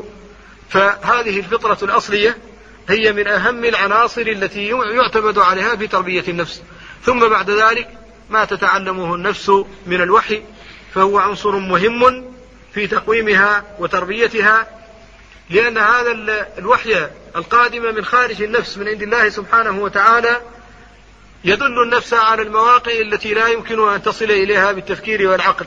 فهذه الفطرة الأصلية هي من أهم العناصر التي يعتمد عليها في تربية النفس. ثم بعد ذلك ما تتعلمه النفس من الوحي، فهو عنصر مهم في تقويمها وتربيتها، لأن هذا الوحي القادم من خارج النفس من عند الله سبحانه وتعالى يدل النفس على المواقع التي لا يمكن أن تصل إليها بالتفكير والعقل.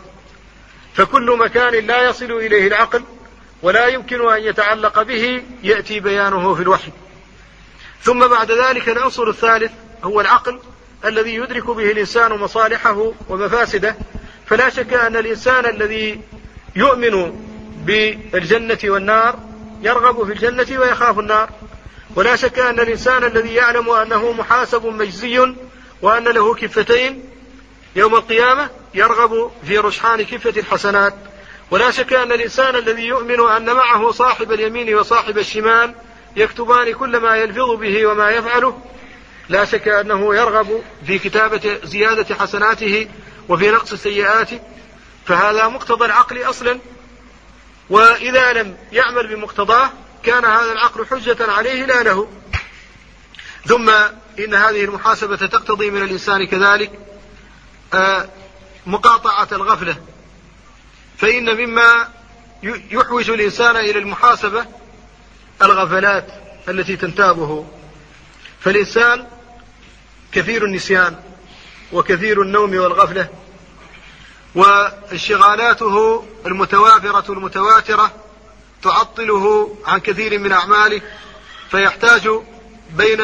فكل مكان لا يصل إليه العقل ولا يمكن أن يتعلق به يأتي بيانه في الوحي. ثم بعد ذلك العنصر الثالث هو العقل الذي يدرك به الإنسان مصالحه ومفاسده. فلا شك أن الإنسان الذي يؤمن بالجنة والنار يرغب في الجنة ويخاف النار، ولا شك أن الإنسان الذي يعلم أنه محاسب مجزي وأن له كفتين يوم القيامة يرغب في رجحان كفة الحسنات، ولا شك أن الإنسان الذي يؤمن أن معه صاحب اليمين وصاحب الشمال يكتبان كل ما يلفظ به وما يفعله، لا شك أنه يرغب في كتابة زيادة حسناته وفي نقص سيئاته. فهذا مقتضى العقل أصلا، وإذا لم يعمل بمقتضاه كان هذا العقل حجة عليه لا له. ثم إن هذه المحاسبة تقتضي من الإنسان كذلك مقاطعة الغفلة، فإن مما يحوج الإنسان إلى المحاسبة الغفلات التي تنتابه. فالإنسان كثير النسيان وكثير النوم والغفلة، وانشغالاته المتوافرة المتواترة تعطله عن كثير من أعماله، فيحتاج بين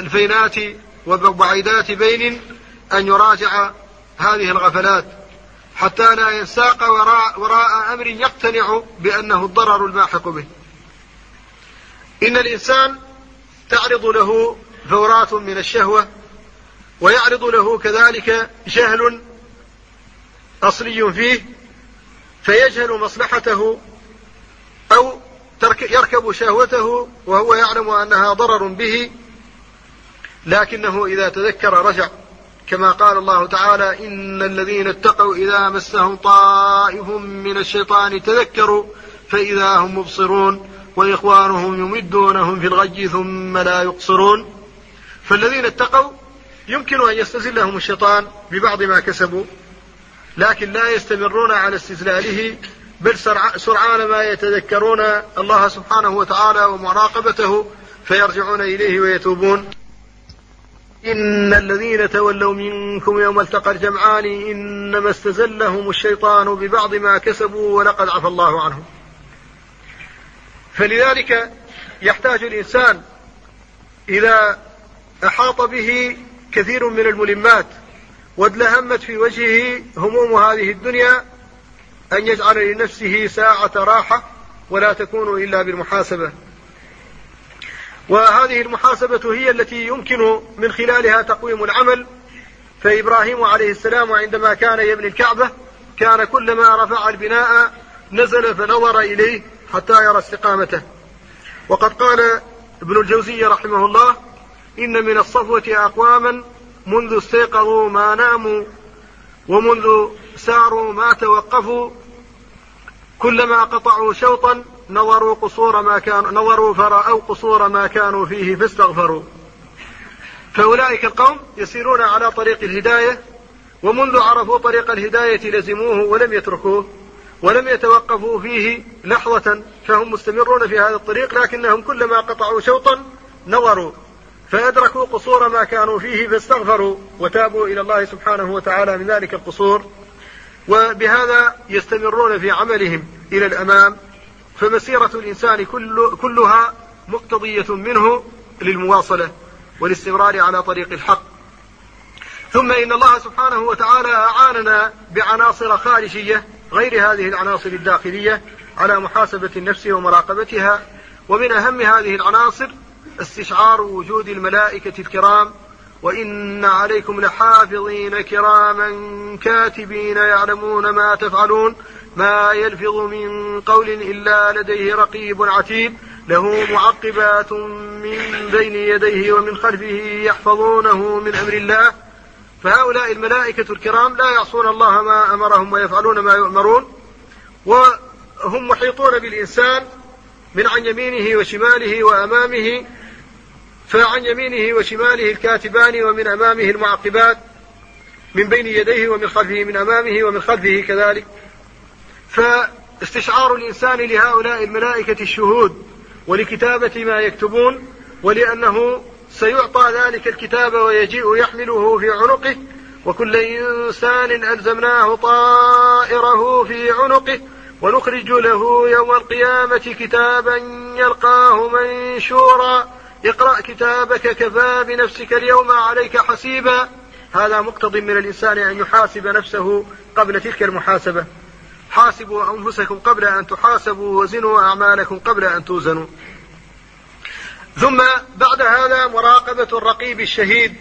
الفينات وبعيدات بين أن يراجع هذه الغفلات. حتى لا ينساق وراء, وراء أمر يقتنع بأنه الضرر الماحق به. إن الإنسان تعرض له ثورات من الشهوة، ويعرض له كذلك جهل أصلي فيه، فيجهل مصلحته أو يركب شهوته وهو يعلم أنها ضرر به، لكنه إذا تذكر رجع، كما قال الله تعالى: إن الذين اتقوا إذا مسهم طائف من الشيطان تذكروا فإذا هم مبصرون وإخوانهم يمدونهم في الغي ثم لا يقصرون. فالذين اتقوا يمكن أن يستزلهم الشيطان ببعض ما كسبوا، لكن لا يستمرون على استزلاله، بل سرعان ما يتذكرون الله سبحانه وتعالى ومراقبته فيرجعون إليه ويتوبون. إن الذين تولوا منكم يوم التقى الجمعان إنما استزلهم الشيطان ببعض ما كسبوا ولقد عفى الله عنهم. فلذلك يحتاج الإنسان إذا أحاط به كثير من الملمات وادلهمت في وجهه هموم هذه الدنيا أن يجعل لنفسه ساعة راحة، ولا تكون إلا بالمحاسبة. وهذه المحاسبة هي التي يمكن من خلالها تقويم العمل. فإبراهيم عليه السلام عندما كان يبني الكعبة كان كلما رفع البناء نزل فنظر إليه حتى يرى استقامته. وقد قال ابن الجوزي رحمه الله: إن من الصفوة أقواما منذ استيقظوا ما ناموا ومنذ ساروا ما توقفوا، كلما قطعوا شوطا نظروا قصور ما كانوا نظروا فرأوا قصور ما كانوا فيه فاستغفروا. فأولئك القوم يسيرون على طريق الهداية، ومنذ عرفوا طريق الهداية لزموه ولم يتركوه ولم يتوقفوا فيه لحظة، فهم مستمرون في هذا الطريق، لكنهم كلما قطعوا شوطا نظروا فأدركوا قصور ما كانوا فيه فاستغفروا وتابوا إلى الله سبحانه وتعالى من ذلك القصور، وبهذا يستمرون في عملهم إلى الأمام. فمسيرة الإنسان كل كلها مقتضية منه للمواصلة والاستمرار على طريق الحق. ثم إن الله سبحانه وتعالى أعاننا بعناصر خارجية غير هذه العناصر الداخلية على محاسبة النفس ومراقبتها. ومن أهم هذه العناصر استشعار وجود الملائكة الكرام: وإن عليكم لحافظين كراما كاتبين يعلمون ما تفعلون ما يلفظ من قول إلا لديه رقيب عتيد له معقبات من بين يديه ومن خلفه يحفظونه من أمر الله. فهؤلاء الملائكة الكرام لا يعصون الله ما أمرهم ويفعلون ما يؤمرون، وهم محيطون بالإنسان من عن يمينه وشماله وأمامه. فعن يمينه وشماله الكاتبان، ومن أمامه المعقبات، من بين يديه ومن خلفه من أمامه ومن خلفه كذلك. فاستشعار الإنسان لهؤلاء الملائكة الشهود ولكتابة ما يكتبون، ولأنه سيعطى ذلك الكتاب ويجيء يحمله في عنقه، وكل إنسان ألزمناه طائره في عنقه ونخرج له يوم القيامة كتابا يلقاه منشورا اقرأ كتابك كفى بنفسك اليوم عليك حسيبا. هذا مقتضي من الإنسان أن يحاسب نفسه قبل تلك المحاسبة. حاسبوا أنفسكم قبل أن تحاسبوا وزنوا أعمالكم قبل أن توزنوا. ثم بعد هذا مراقبة الرقيب الشهيد.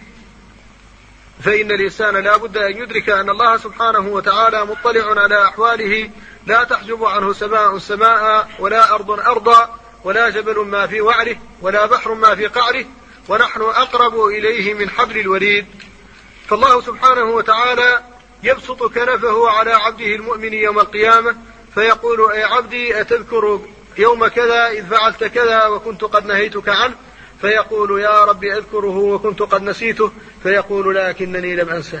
فإن الإنسان لا بد أن يدرك أن الله سبحانه وتعالى مطلع على أحواله، لا تحجب عنه سماء سماء ولا أرض أرضا ولا جبل ما في وعره ولا بحر ما في قعره، ونحن أقرب إليه من حبل الوريد. فالله سبحانه وتعالى يبسط كنفه على عبده المؤمن يوم القيامة فيقول: أي عبدي أتذكر يوم كذا إذ فعلت كذا وكنت قد نهيتك عنه؟ فيقول: يا رب أذكره وكنت قد نسيته. فيقول: لكنني لم أنسه.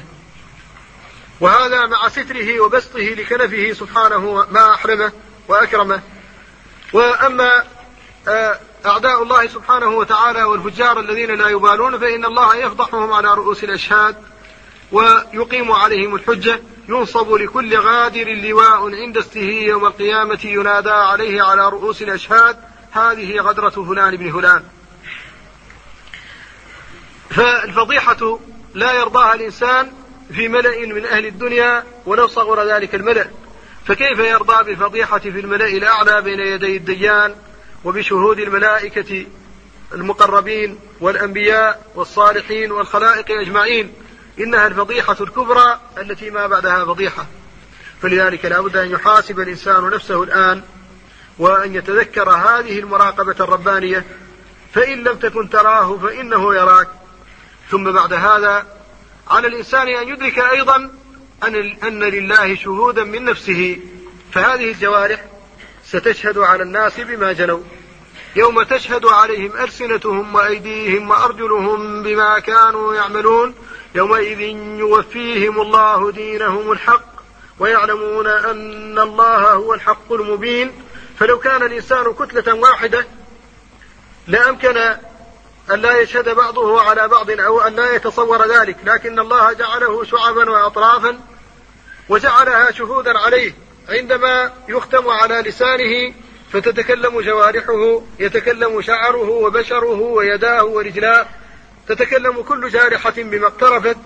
وهذا مع ستره وبسطه لكنفه سبحانه ما أحرمه وأكرمه. وأما أعداء الله سبحانه وتعالى والفجار الذين لا يبالون فإن الله يفضحهم على رؤوس الأشهاد ويقيم عليهم الحجة. ينصب لكل غادر لواء عند استه يوم القيامة ينادى عليه على رؤوس الأشهاد: هذه غدرة فلان بن فلان. فالفضيحة لا يرضاها الإنسان في ملأ من أهل الدنيا ولو صغر ذلك الملأ، فكيف يرضى بالفضيحة في الملأ الأعلى بين يدي الديان وبشهود الملائكة المقربين والأنبياء والصالحين والخلائق أجمعين؟ إنها الفضيحة الكبرى التي ما بعدها فضيحة. فلذلك لا بد أن يحاسب الإنسان نفسه الآن وأن يتذكر هذه المراقبة الربانية، فإن لم تكن تراه فإنه يراك. ثم بعد هذا على الإنسان أن يدرك أيضا أن لله شهودا من نفسه، فهذه الجوارح ستشهد على الناس بما جنوا، يوم تشهد عليهم ألسنتهم وأيديهم وأرجلهم بما كانوا يعملون، يومئذ يوفيهم الله دينهم الحق ويعلمون أن الله هو الحق المبين. فلو كان الإنسان كتلة واحدة لأمكن أن لا يشهد بعضه على بعض أو أن لا يتصور ذلك، لكن الله جعله شعبا وأطرافا وجعلها شهودا عليه. عندما يختم على لسانه فتتكلم جوارحه، يتكلم شعره وبشره ويداه ورجلاه، تتكلم كل جارحة بما اقترفت.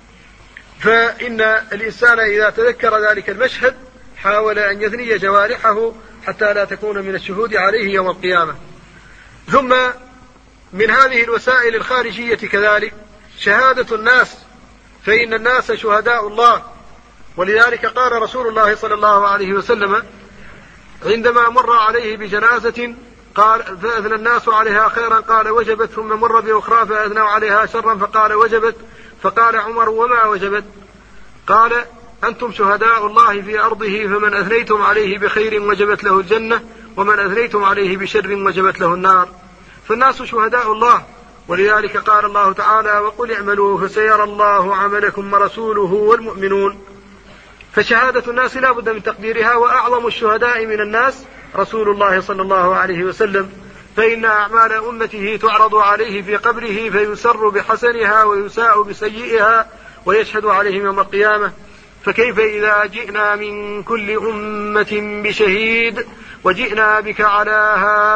فإن الإنسان إذا تذكر ذلك المشهد حاول أن يثني جوارحه حتى لا تكون من الشهود عليه يوم القيامة. ثم من هذه الوسائل الخارجية كذلك شهادة الناس، فإن الناس شهداء الله. ولذلك قال رسول الله صلى الله عليه وسلم عندما مر عليه بجنازة قال فأثنى الناس عليها خيرا قال وجبت، ثم مر بأخرى فأثنوا عليها شرا فقال وجبت، فقال عمر وما وجبت؟ قال أنتم شهداء الله في أرضه، فمن أثنيتم عليه بخير وجبت له الجنة، ومن أثنيتم عليه بشر وجبت له النار. فالناس شهداء الله. ولذلك قال الله تعالى وقل اعملوا فسيرى الله عملكم ورسوله والمؤمنون. فشهادة الناس لا بد من تقديرها، وأعظم الشهداء من الناس رسول الله صلى الله عليه وسلم، فإن أعمال أمته تعرض عليه في قبره فيسر بحسنها ويساء بسيئها ويشهد عليهم يوم القيامة. فكيف إذا جئنا من كل أمة بشهيد وجئنا بك على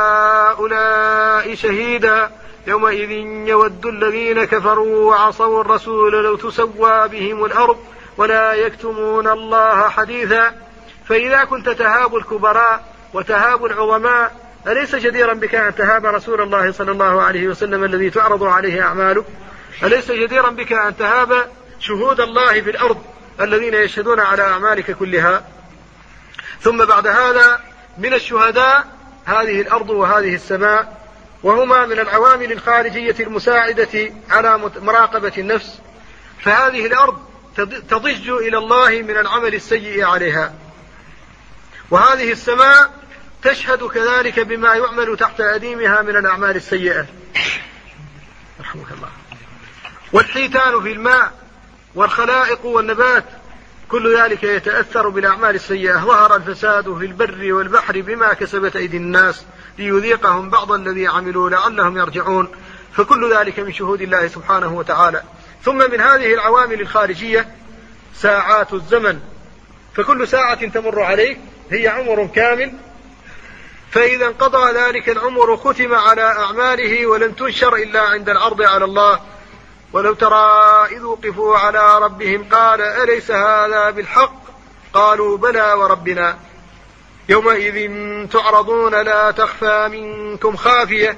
هؤلاء شهيدا، يومئذ يود الذين كفروا وعصوا الرسول لو تسوى بهم الأرض ولا يكتمون الله حديثا. فإذا كنت تهاب الكبراء وتهاب العظماء أليس جديرا بك أن تهاب رسول الله صلى الله عليه وسلم الذي تعرض عليه أعماله؟ أليس جديرا بك أن تهاب شهود الله في الأرض الذين يشهدون على أعمالك كلها؟ ثم بعد هذا من الشهداء هذه الأرض وهذه السماء، وهما من العوامل الخارجية المساعدة على مراقبة النفس. فهذه الأرض تضج إلى الله من العمل السيء عليها، وهذه السماء تشهد كذلك بما يعمل تحت أديمها من الأعمال السيئة. رحمك الله. والحيتان في الماء والخلائق والنبات كل ذلك يتأثر بالأعمال السيئة. ظهر الفساد في البر والبحر بما كسبت أيدي الناس ليذيقهم بعض الذي عملوا لعلهم يرجعون. فكل ذلك من شهود الله سبحانه وتعالى. ثم من هذه العوامل الخارجية ساعات الزمن، فكل ساعة تمر عليك هي عمر كامل، فإذا انقضى ذلك العمر ختم على أعماله ولم تنشر إلا عند العرض على الله. ولو ترى إذ وقفوا على ربهم قال أليس هذا بالحق؟ قالوا بلى وربنا. يومئذ تعرضون لا تخفى منكم خافية.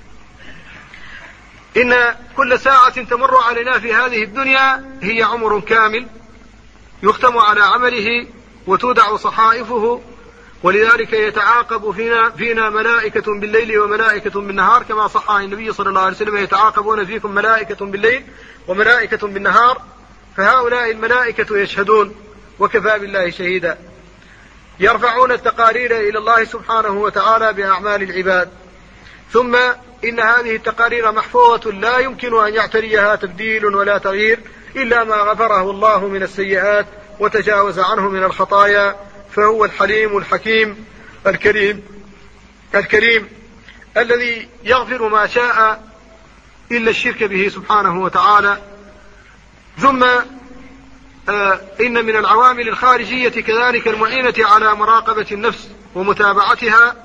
إن كل ساعة تمر علينا في هذه الدنيا هي عمر كامل يختم على عمله وتودع صحائفه. ولذلك يتعاقب فينا, فينا ملائكة بالليل وملائكة بالنهار، كما صح عن النبي صلى الله عليه وسلم يتعاقبون فيكم ملائكة بالليل وملائكة بالنهار. فهؤلاء الملائكة يشهدون وكفى بالله شهيدا، يرفعون التقارير إلى الله سبحانه وتعالى بأعمال العباد. ثم إن هذه التقارير محفوظة لا يمكن أن يعتريها تبديل ولا تغيير إلا ما غفره الله من السيئات وتجاوز عنه من الخطايا، فهو الحليم الحكيم الكريم الكريم الذي يغفر ما شاء إلا الشرك به سبحانه وتعالى. ثم آه إن من العوامل الخارجية كذلك المعينة على مراقبة النفس ومتابعتها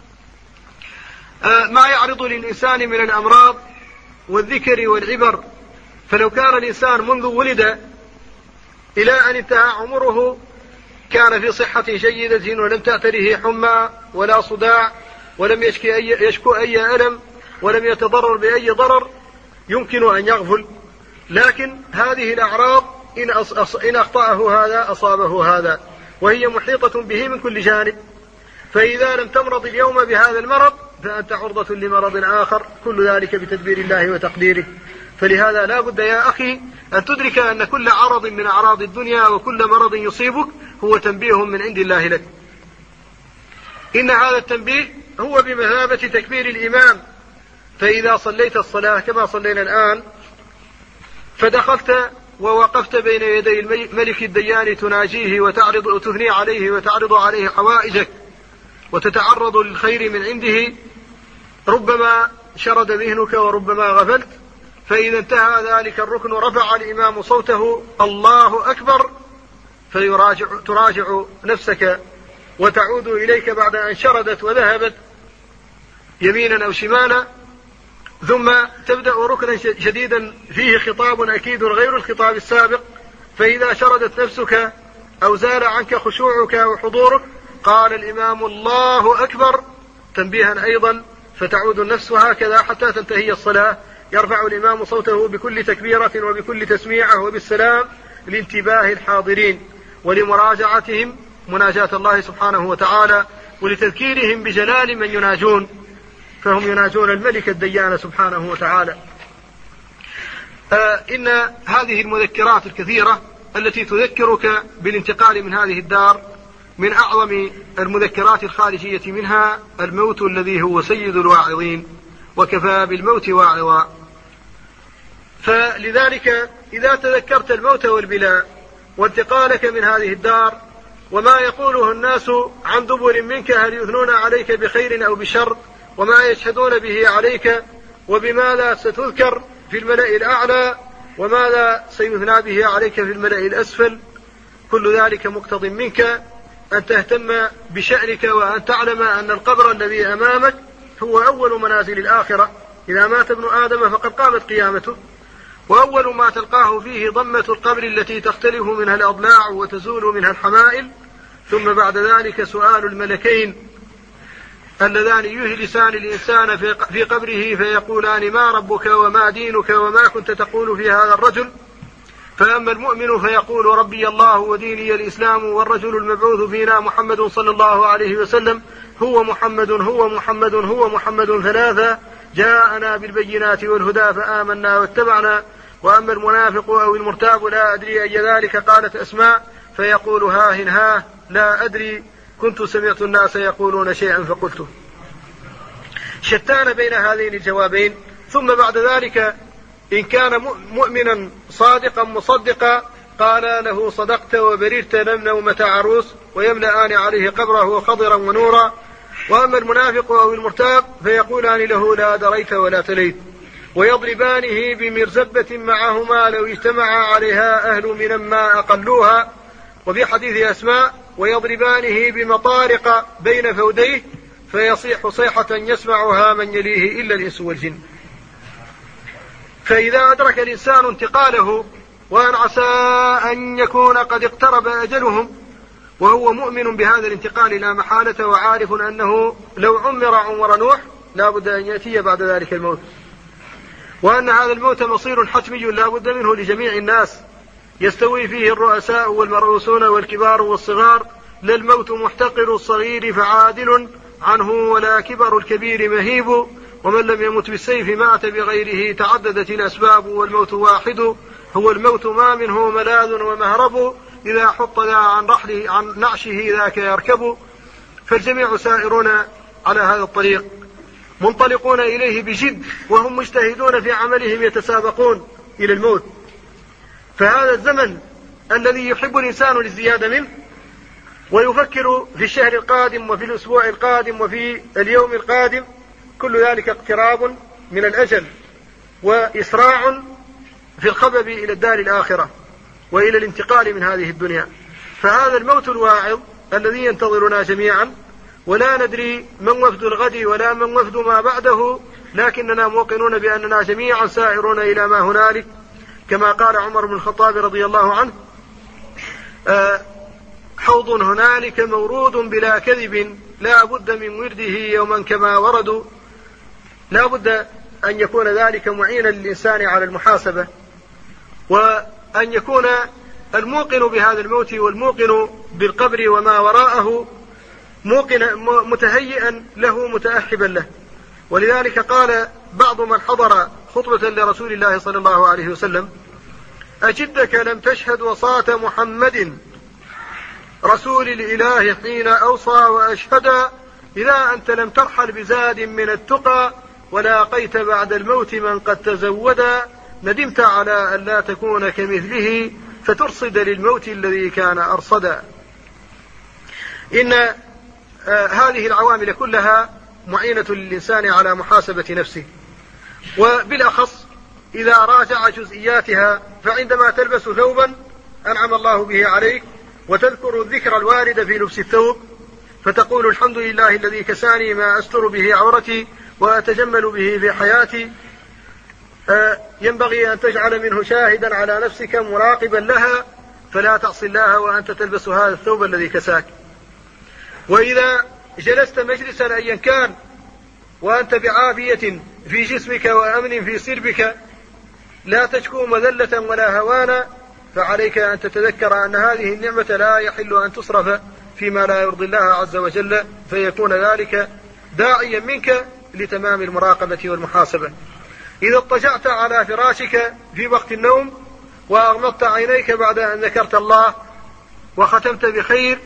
آه ما يعرض للإنسان من الأمراض والذكر والعبر. فلو كان الإنسان منذ ولد إلى أن انتهى عمره كان في صحة جيدة ولم تأتره حمى ولا صداع ولم يشكي أي يشكو أي ألم ولم يتضرر بأي ضرر، يمكن أن يغفل. لكن هذه الأعراض إن, أص... إن أخطأه هذا أصابه هذا، وهي محيطة به من كل جانب. فإذا لم تمرض اليوم بهذا المرض فأنت عرضة لمرض آخر، كل ذلك بتدبير الله وتقديره. فلهذا لا بد يا أخي أن تدرك أن كل عرض من أعراض الدنيا وكل مرض يصيبك هو تنبيه من عند الله لك. إن هذا التنبيه هو بمثابة تكبير الإمام. فإذا صليت الصلاة كما صلينا الآن فدخلت ووقفت بين يدي الملك الديان تناجيه وتعرض وتثني عليه وتعرض عليه حوائجك وتتعرض للخير من عنده، ربما شرد ذهنك وربما غفلت. فإذا انتهى ذلك الركن رفع الإمام صوته الله أكبر، فيراجع تراجع نفسك وتعود إليك بعد أن شردت وذهبت يمينا أو شمالا، ثم تبدأ ركنا شديدا فيه خطاب أكيد غير الخطاب السابق. فإذا شردت نفسك أو زال عنك خشوعك وحضورك قال الإمام الله أكبر تنبيها أيضا، فتعود النفس هكذا حتى تنتهي الصلاة. يرفع الإمام صوته بكل تكبيرة وبكل تسميعة وبالسلام لانتباه الحاضرين ولمراجعتهم مناجاة الله سبحانه وتعالى ولتذكيرهم بجلال من يناجون، فهم يناجون الملك الديان سبحانه وتعالى. آه إن هذه المذكرات الكثيرة التي تذكرك بالانتقال من هذه الدار من أعظم المذكرات الخارجية منها الموت الذي هو سيد الواعظين، وكفى بالموت واعظا. فلذلك إذا تذكرت الموت والبلاء وانتقالك من هذه الدار وما يقوله الناس عن دبر منك، هل يثنون عليك بخير أو بشر، وما يشهدون به عليك، وبماذا ستذكر في الملأ الأعلى، وماذا سيثنى به عليك في الملأ الأسفل، كل ذلك مقتض منك أن تهتم بشأنك وأن تعلم أن القبر الذي أمامك هو أول منازل الآخرة. إذا مات ابن آدم فقد قامت قيامته، وأول ما تلقاه فيه ضمة القبر التي تختلف منها الأضلاع وتزول منها الحمائل، ثم بعد ذلك سؤال الملكين اللذان يهلسان الإنسان في قبره فيقولان ما ربك وما دينك وما كنت تقول في هذا الرجل. فأما المؤمن فيقول ربي الله وديني الإسلام، والرجل المبعوث فينا محمد صلى الله عليه وسلم هو محمد هو محمد هو محمد ثلاثة جاءنا بالبينات والهدى فآمنا واتبعنا. وأما المنافق أو المرتاب لا أدري أي ذلك قالت أسماء فيقول هاهن ها لا أدري كنت سمعت الناس يقولون شيئا فقلته. شتان بين هذين الجوابين. ثم بعد ذلك إن كان مؤمنا صادقا مصدقا قال له صدقت وبررت لم نومة عروس ويملأان عليه قبره خضرا ونورا. وأما المنافق أو المرتاب فيقولان له لا دريت ولا تليت، ويضربانه بمرزبة معهما لو اجتمعا عليها أهل من ما أقلوها. وفي حديث أسماء ويضربانه بمطارق بين فوديه فيصيح صيحة يسمعها من يليه إلا الإنس والجن. فإذا أدرك الإنسان انتقاله وأن عسى أن يكون قد اقترب أجلهم وهو مؤمن بهذا الانتقال لا محالة، وعارف أنه لو عمر عمر نوح لا بد أن يأتي بعد ذلك الموت، وأن هذا الموت مصير حتمي لا بد منه لجميع الناس يستوي فيه الرؤساء والمرؤوسون والكبار والصغار، لا الموت محتقر الصغير فعادل عنه ولا كبر الكبير مهيب. ومن لم يمت بالسيف مات بغيره تعددت الأسباب والموت واحد. هو الموت ما منه ملاذ ومهرب إذا حط ذا عن رحله عن نعشه ذاك يركب. فالجميع سائرون على هذا الطريق منطلقون إليه بجد، وهم مجتهدون في عملهم يتسابقون إلى الموت. فهذا الزمن الذي يحب الإنسان للزيادة منه ويفكر في الشهر القادم وفي الأسبوع القادم وفي اليوم القادم، كل ذلك اقتراب من الأجل وإسراع في الخبب إلى الدار الآخرة وإلى الانتقال من هذه الدنيا. فهذا الموت الواعظ الذي ينتظرنا جميعا، ولا ندري من وفد الغد ولا من وفد ما بعده، لكننا موقنون بأننا جميعا سائرون إلى ما هنالك، كما قال عمر بن الخطاب رضي الله عنه حوض هنالك مورود بلا كذب لا بد من ورده يوما كما وردوا. لا بد أن يكون ذلك معينا للإنسان على المحاسبة، وأن يكون الموقن بهذا الموت والموقن بالقبر وما وراءه موقن متهيئا له متأهبا له. ولذلك قال بعض من حضر خطبة لرسول الله صلى الله عليه وسلم: أجدك لم تشهد وصاة محمد رسول الإله حين أوصى وأشهد إذا أنت لم ترحل بزاد من التقى ولاقيت بعد الموت من قد تزودا ندمت على أن لا تكون كمثله فترصد للموت الذي كان أرصدا. إن آه هذه العوامل كلها معينة للإنسان على محاسبة نفسه، وبالأخص إذا راجع جزئياتها، فعندما تلبس ثوبا أنعم الله به عليك وتذكر الذكر الوارد في لبس الثوب فتقول: الحمد لله الذي كساني ما أستر به عورتي وأتجمل به في حياتي، آه ينبغي أن تجعل منه شاهدا على نفسك مراقبا لها، فلا تعصي الله وأنت تلبس هذا الثوب الذي كساك. وإذا جلست مجلسا أيا كان وأنت بعافية في جسمك وأمن في سربك لا تشكو مذلة ولا هوانا، فعليك أن تتذكر أن هذه النعمة لا يحل أن تصرف فيما لا يرضي الله عز وجل، فيكون ذلك داعيا منك لتمام المراقبة والمحاسبة. إذا اضطجعت على فراشك في وقت النوم وأغمضت عينيك بعد أن ذكرت الله وختمت بخير،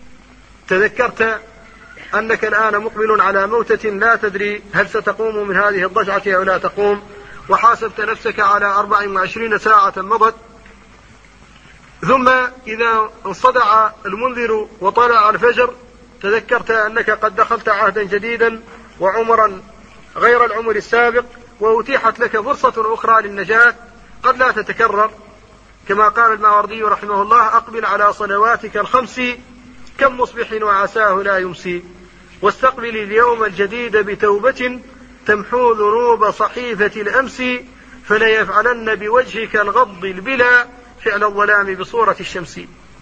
تذكرت أنك الآن مقبل على موتة لا تدري هل ستقوم من هذه الضجعة أو لا تقوم، وحاسبت نفسك على أربع وعشرين ساعة مضت. ثم إذا انصدع المنذر وطلع الفجر تذكرت أنك قد دخلت عهدا جديدا وعمرا غير العمر السابق، وأتيحت لك فرصة أخرى للنجاة قد لا تتكرر، كما قال الماوردي رحمه الله: أقبل على صلواتك الخمس كم مصبح وعساه لا يمسي، واستقبل اليوم الجديد بتوبة تمحو ذنوب صحيفة الأمس، فليفعلن بوجهك الغض البلا فعل الظلام بصورة الشمس.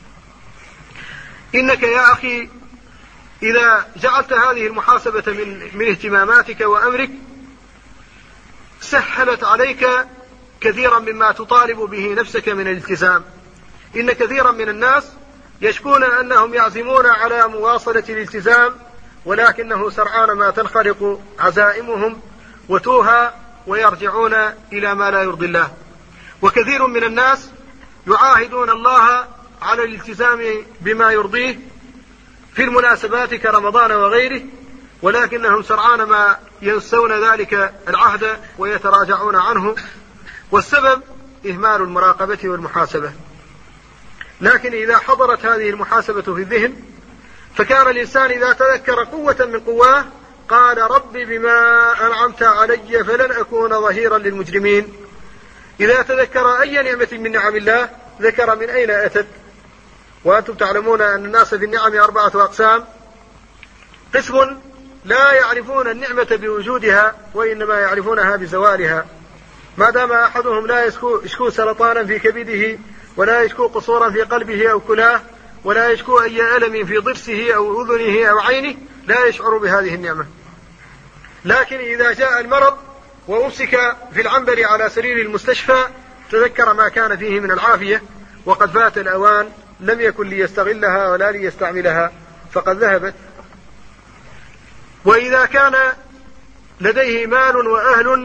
إنك يا أخي إذا جعلت هذه المحاسبة من, من اهتماماتك وأمرك سهلت عليك كثيرا مما تطالب به نفسك من الالتزام. إن كثيرا من الناس يشكون أنهم يعزمون على مواصلة الالتزام، ولكنه سرعان ما تنخرق عزائمهم وتوها ويرجعون إلى ما لا يرضي الله. وكثير من الناس يعاهدون الله على الالتزام بما يرضيه في المناسبات كرمضان وغيره، ولكنهم سرعان ما ينسون ذلك العهد ويتراجعون عنه، والسبب إهمال المراقبة والمحاسبة. لكن إذا حضرت هذه المحاسبة في الذهن فكان الإنسان إذا تذكر قوة من قواه قال: رب بما أنعمت علي فلن أكون ظهيرا للمجرمين. إذا تذكر أي نعمة من نعم الله ذكر من أين أتت. وأنتم تعلمون أن الناس في النعم أربعة أقسام: قسم لا يعرفون النعمة بوجودها وإنما يعرفونها بزوالها، ما دام أحدهم لا يشكو, يشكو سرطانا في كبده ولا يشكو قصورا في قلبه أو كلاه ولا يشكو أي ألم في ضرسه أو أذنه أو عينه لا يشعر بهذه النعمة. لكن إذا جاء المرض وأمسك في العنبر على سرير المستشفى تذكر ما كان فيه من العافية وقد فات الأوان، لم يكن ليستغلها ولا ليستعملها فقد ذهبت. وإذا كان لديه مال وأهل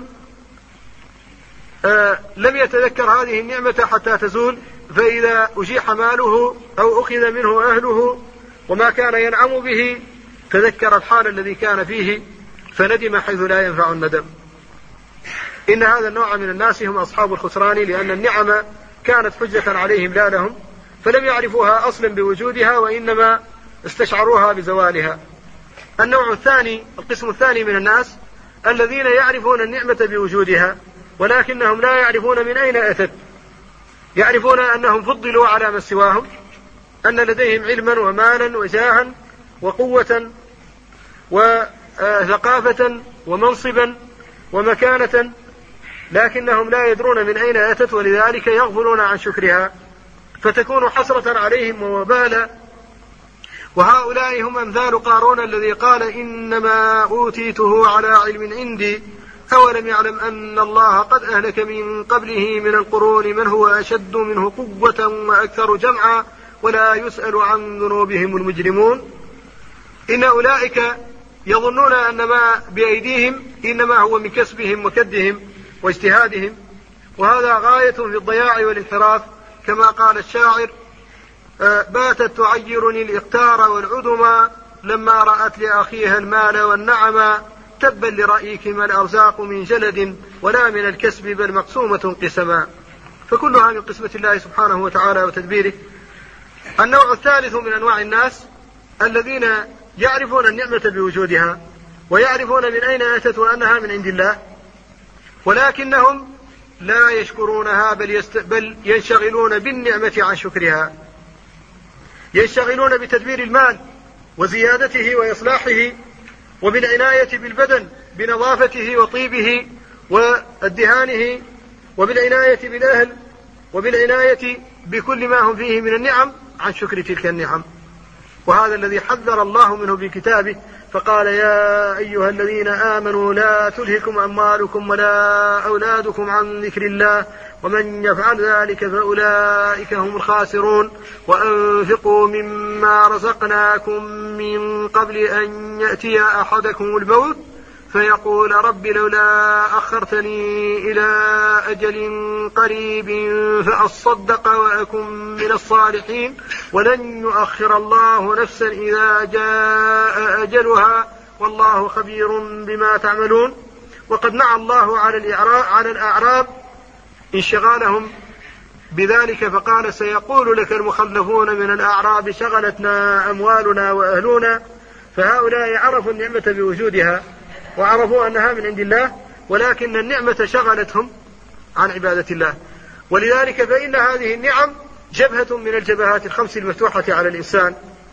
آه لم يتذكر هذه النعمة حتى تزول، فإذا أجيح ماله أو أخذ منه أهله وما كان ينعم به تذكر الحال الذي كان فيه فندم حيث لا ينفع الندم. إن هذا النوع من الناس هم أصحاب الخسران، لأن النعم كانت حجة عليهم لا لهم، فلم يعرفوها أصلا بوجودها وإنما استشعروها بزوالها. النوع الثاني، القسم الثاني من الناس الذين يعرفون النعمة بوجودها ولكنهم لا يعرفون من أين أتت. يعرفون أنهم فضلوا على من سواهم، أن لديهم علما ومالا وجاها وقوة وثقافة ومنصبا ومكانة، لكنهم لا يدرون من أين أتت، ولذلك يغفلون عن شكرها فتكون حسرة عليهم ووبالا. وهؤلاء هم أمثال قارون الذي قال إنما أوتيته على علم عندي أولم يعلم أن الله قد أهلك من قبله من القرون من هو أشد منه قوة وأكثر جمعا ولا يسأل عن ذنوبهم المجرمون. إن أولئك يظنون أن ما بأيديهم إنما هو من كسبهم وكدهم واجتهادهم، وهذا غاية في الضياع والانحراف. كما قال الشاعر باتت تعيرني الإقتار والعدما لما رأت لأخيها المال والنعما تبا لرأيك ما الأرزاق من جلد ولا من الكسب بل مقسومة قسما. فكلها من قسمة الله سبحانه وتعالى وتدبيره. النوع الثالث من أنواع الناس الذين يعرفون النعمة بوجودها ويعرفون من أين أتت وأنها من عند الله، ولكنهم لا يشكرونها بل, يست... بل ينشغلون بالنعمة عن شكرها، ينشغلون بتدبير المال وزيادته وإصلاحه وبالعناية بالبدن بنظافته وطيبه وادهانه وبالعناية بالأهل وبالعناية بكل ما هم فيه من النعم عن شكر تلك النعم. وهذا الذي حذر الله منه بكتابه فقال يا أيها الذين آمنوا لا تلهكم أموالكم ولا أولادكم عن ذكر الله ومن يفعل ذلك فأولئك هم الخاسرون وأنفقوا مما رزقناكم من قبل أن يأتي أحدكم الموت فيقول رب لولا أخرتني إلى أجل قريب فأصدق وأكن من الصالحين ولن يؤخر الله نفسا إذا جاء أجلها والله خبير بما تعملون. وقد نعى الله على الأعراب انشغالهم بذلك فقال سيقول لك المخلفون من الأعراب شغلتنا أموالنا وأهلنا. فهؤلاء عرفوا النعمة بوجودها وعرفوا أنها من عند الله، ولكن النعمة شغلتهم عن عبادة الله. ولذلك فإن هذه النعم جبهة من الجبهات الخمس المفتوحة على الإنسان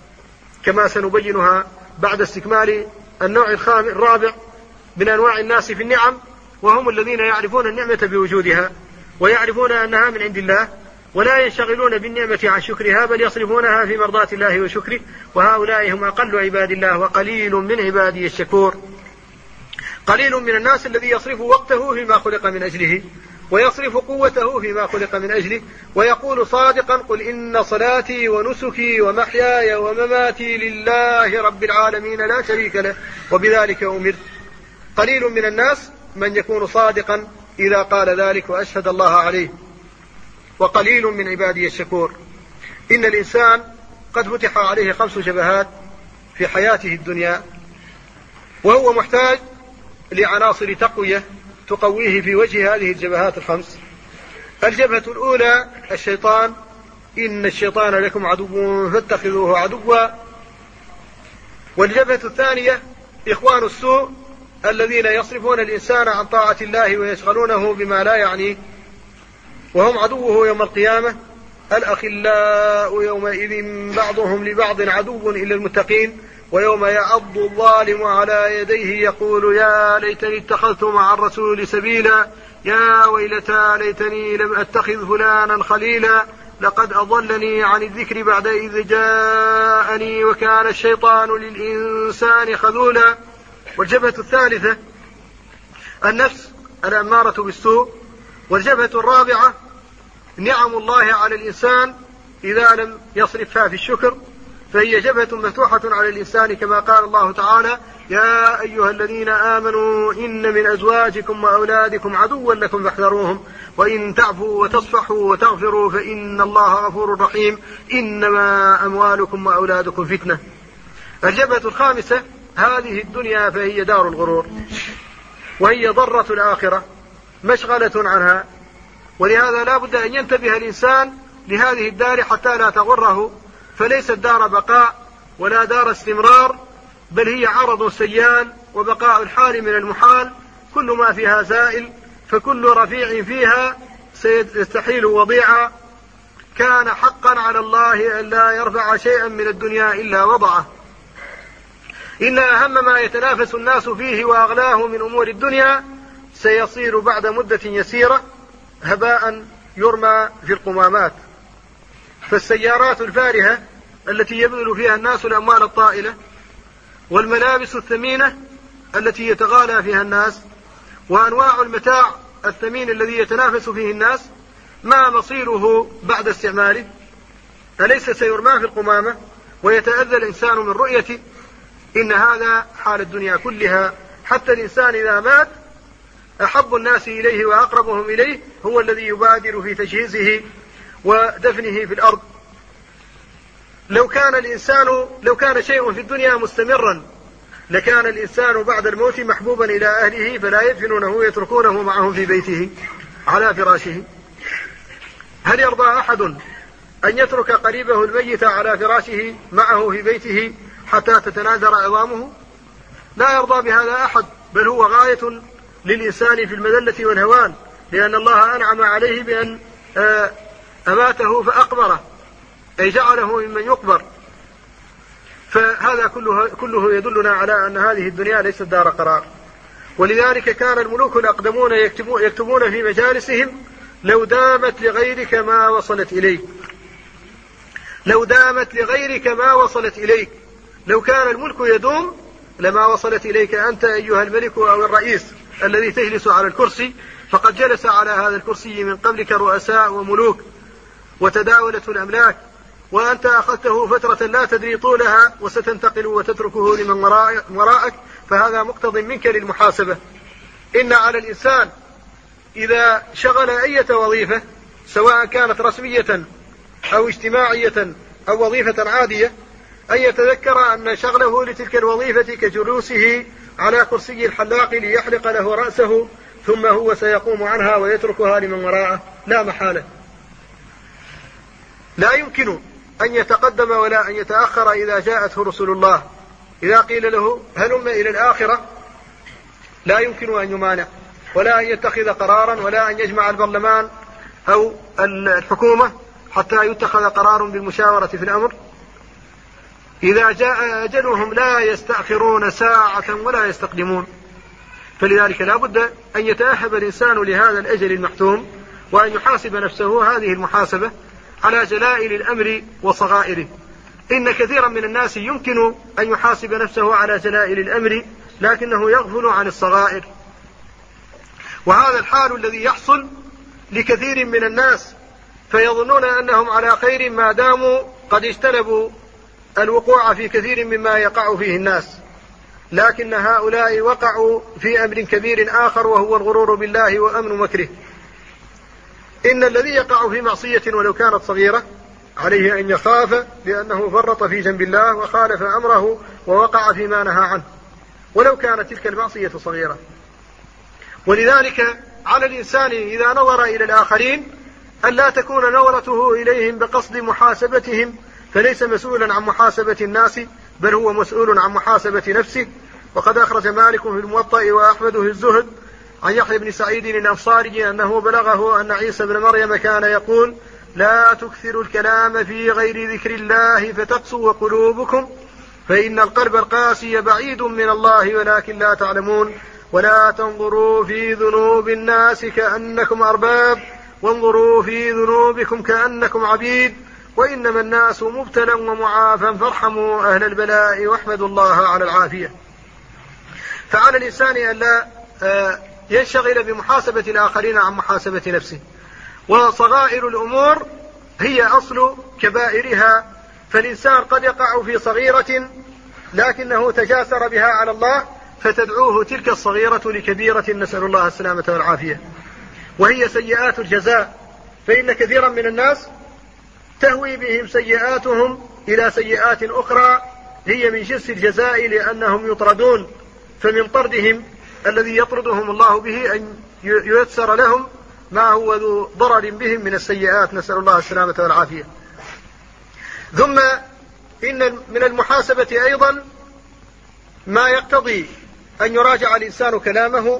كما سنبينها بعد استكمال النوع الرابع من أنواع الناس في النعم، وهم الذين يعرفون النعمة بوجودها ويعرفون أنها من عند الله ولا ينشغلون بالنعمة عن شكرها بل يصرفونها في مرضاة الله وشكره. وهؤلاء هم أقل عباد الله وقليل من عبادي الشكور. قليل من الناس الذي يصرف وقته فيما خلق من أجله ويصرف قوته فيما خلق من أجله ويقول صادقا قل إن صلاتي ونسكي ومحياي ومماتي لله رب العالمين لا شريك له وبذلك أمرت. قليل من الناس من يكون صادقا إذا قال ذلك وأشهد الله عليه، وقليل من عبادي الشكور. إن الإنسان قد فتح عليه خمس جبهات في حياته الدنيا وهو محتاج لعناصر تقوية تقويه في وجه هذه الجبهات الخمس. الجبهة الأولى الشيطان، إن الشيطان لكم عدو فاتخذوه عدوا. والجبهة الثانية إخوان السوء الذين يصرفون الإنسان عن طاعة الله ويشغلونه بما لا يعنيه وهم عدوه يوم القيامة. الأخلاء يومئذ بعضهم لبعض عدو إلا المتقين ويوم يعض الظالم على يديه يقول يا ليتني اتخذت مع الرسول سبيلا يا ويلتى ليتني لم أتخذ فلانا خليلا لقد أضلني عن الذكر بعد إذ جاءني وكان الشيطان للإنسان خذولا. والجبهة الثالثة النفس الأمارة بالسوء. والجبهة الرابعة نعم الله على الإنسان إذا لم يصرفها في الشكر، فهي جبهة مفتوحة على الإنسان كما قال الله تعالى يا أيها الذين آمنوا إن من أزواجكم وأولادكم عدوا لكم فاحذروهم وإن تعفوا وتصفحوا وتغفروا فإن الله غفور رحيم إنما أموالكم وأولادكم فتنة. الجبهة الخامسة هذه الدنيا فهي دار الغرور وهي ضرة الآخرة مشغلة عنها، ولهذا لا بد أن ينتبه الإنسان لهذه الدار حتى لا تغره، فليست دار بقاء ولا دار استمرار بل هي عرض سيال وبقاء الحال من المحال، كل ما فيها زائل فكل رفيع فيها سيستحيل وضيعا. كان حقا على الله أن لا يرفع شيئا من الدنيا إلا وضعه. إن أهم ما يتنافس الناس فيه وأغلاه من أمور الدنيا سيصير بعد مدة يسيرة هباء يرمى في القمامات. فالسيارات الفارهة التي يبذل فيها الناس الأموال الطائلة، والملابس الثمينة التي يتغالى فيها الناس، وأنواع المتاع الثمين الذي يتنافس فيه الناس، ما مصيره بعد استعماله؟ أليس سيرمى في القمامة ويتأذى الإنسان من رؤيته؟ إن هذا حال الدنيا كلها. حتى الإنسان إذا مات أحب الناس إليه وأقربهم إليه هو الذي يبادر في تجهيزه ودفنه في الأرض. لو كان الإنسان لو كان شيء في الدنيا مستمرا لكان الإنسان بعد الموت محبوبا إلى أهله، فلا يدفنونه ويتركونه معهم في بيته على فراشه. هل يرضى أحد أن يترك قريبه الميت على فراشه معه في بيته حتى تتناثر عظامه؟ لا يرضى بهذا أحد، بل هو غاية للإنسان في المذلة والهوان، لأن الله أنعم عليه بأن أماته فأقبره، أي جعله ممن يقبر. فهذا كله, كله يدلنا على أن هذه الدنيا ليست دار قرار. ولذلك كان الملوك الأقدمون يكتبون في مجالسهم: لو دامت لغيرك ما وصلت إليك، لو دامت لغيرك ما وصلت إليك. لو كان الملك يدوم لما وصلت إليك أنت أيها الملك أو الرئيس الذي تجلس على الكرسي، فقد جلس على هذا الكرسي من قبلك رؤساء وملوك وتداولت الأملاك، وأنت أخذته فترة لا تدري طولها وستنتقل وتتركه لمن وراءك، فهذا مقتض منك للمحاسبة. إن على الإنسان إذا شغل أي وظيفة سواء كانت رسمية أو اجتماعية أو وظيفة عادية أن يتذكر أن شغله لتلك الوظيفة كجلوسه على كرسي الحلاق ليحلق له رأسه، ثم هو سيقوم عنها ويتركها لمن وراءه لا محالة. لا يمكن أن يتقدم ولا أن يتأخر إذا جاءته رسل الله. إذا قيل له هلم إلى الآخرة لا يمكن أن يمانع، ولا أن يتخذ قرارا، ولا أن يجمع البرلمان أو الحكومة حتى يتخذ قرار بالمشاورة في الأمر. إذا جاء أجلهم لا يستأخرون ساعة ولا يستقدمون. فلذلك لا بد أن يتأهب الإنسان لهذا الأجل المحتوم، وأن يحاسب نفسه هذه المحاسبة على جلائل الأمر وصغائره. إن كثيرا من الناس يمكن أن يحاسب نفسه على جلائل الأمر لكنه يغفل عن الصغائر، وهذا الحال الذي يحصل لكثير من الناس، فيظنون أنهم على خير ما داموا قد اجتنبوا الوقوع في كثير مما يقع فيه الناس، لكن هؤلاء وقعوا في أمر كبير آخر وهو الغرور بالله وأمن مكره. إن الذي يقع في معصية ولو كانت صغيرة عليه أن يخاف لأنه فرط في جنب الله وخالف أمره ووقع فيما نهى عنه ولو كانت تلك المعصية صغيرة. ولذلك على الإنسان إذا نظر إلى الآخرين أن لا تكون نظرته إليهم بقصد محاسبتهم، فليس مسؤولا عن محاسبة الناس بل هو مسؤول عن محاسبة نفسه. وقد أخرج مالك في الموطأ وأحمد في الزهد عن يحيى بن سعيد الأنصاري أنه بلغه أن عيسى بن مريم كان يقول: لا تكثروا الكلام في غير ذكر الله فتقسوا قلوبكم، فإن القلب القاسي بعيد من الله ولكن لا تعلمون. ولا تنظروا في ذنوب الناس كأنكم أرباب، وانظروا في ذنوبكم كأنكم عبيد، وإنما الناس مبتلى ومعافى فارحموا أهل البلاء واحمدوا الله على العافية. فعلى الإنسان أن لا ينشغل بمحاسبة الآخرين عن محاسبة نفسه. وصغائر الأمور هي أصل كبائرها، فالإنسان قد يقع في صغيرة لكنه تجاسر بها على الله فتدعوه تلك الصغيرة لكبيرة، نسأل الله السلامة والعافية، وهي سيئات الجزاء. فإن كثيرا من الناس تهوي بهم سيئاتهم إلى سيئات أخرى هي من جنس الجزاء لأنهم يطردون، فمن طردهم الذي يطردهم الله به أن ييسر لهم ما هو ذو ضرر بهم من السيئات، نسأل الله السلامة والعافية. ثم إن من المحاسبة أيضا ما يقتضي أن يراجع الإنسان كلامه،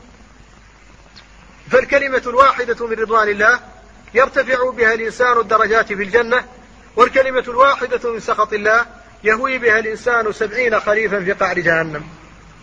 فالكلمة الواحدة من رضوان الله يرتفع بها الإنسان الدرجات في الجنة، والكلمة الواحدة من سخط الله يهوي بها الإنسان سبعين خريفا في قعر جهنم.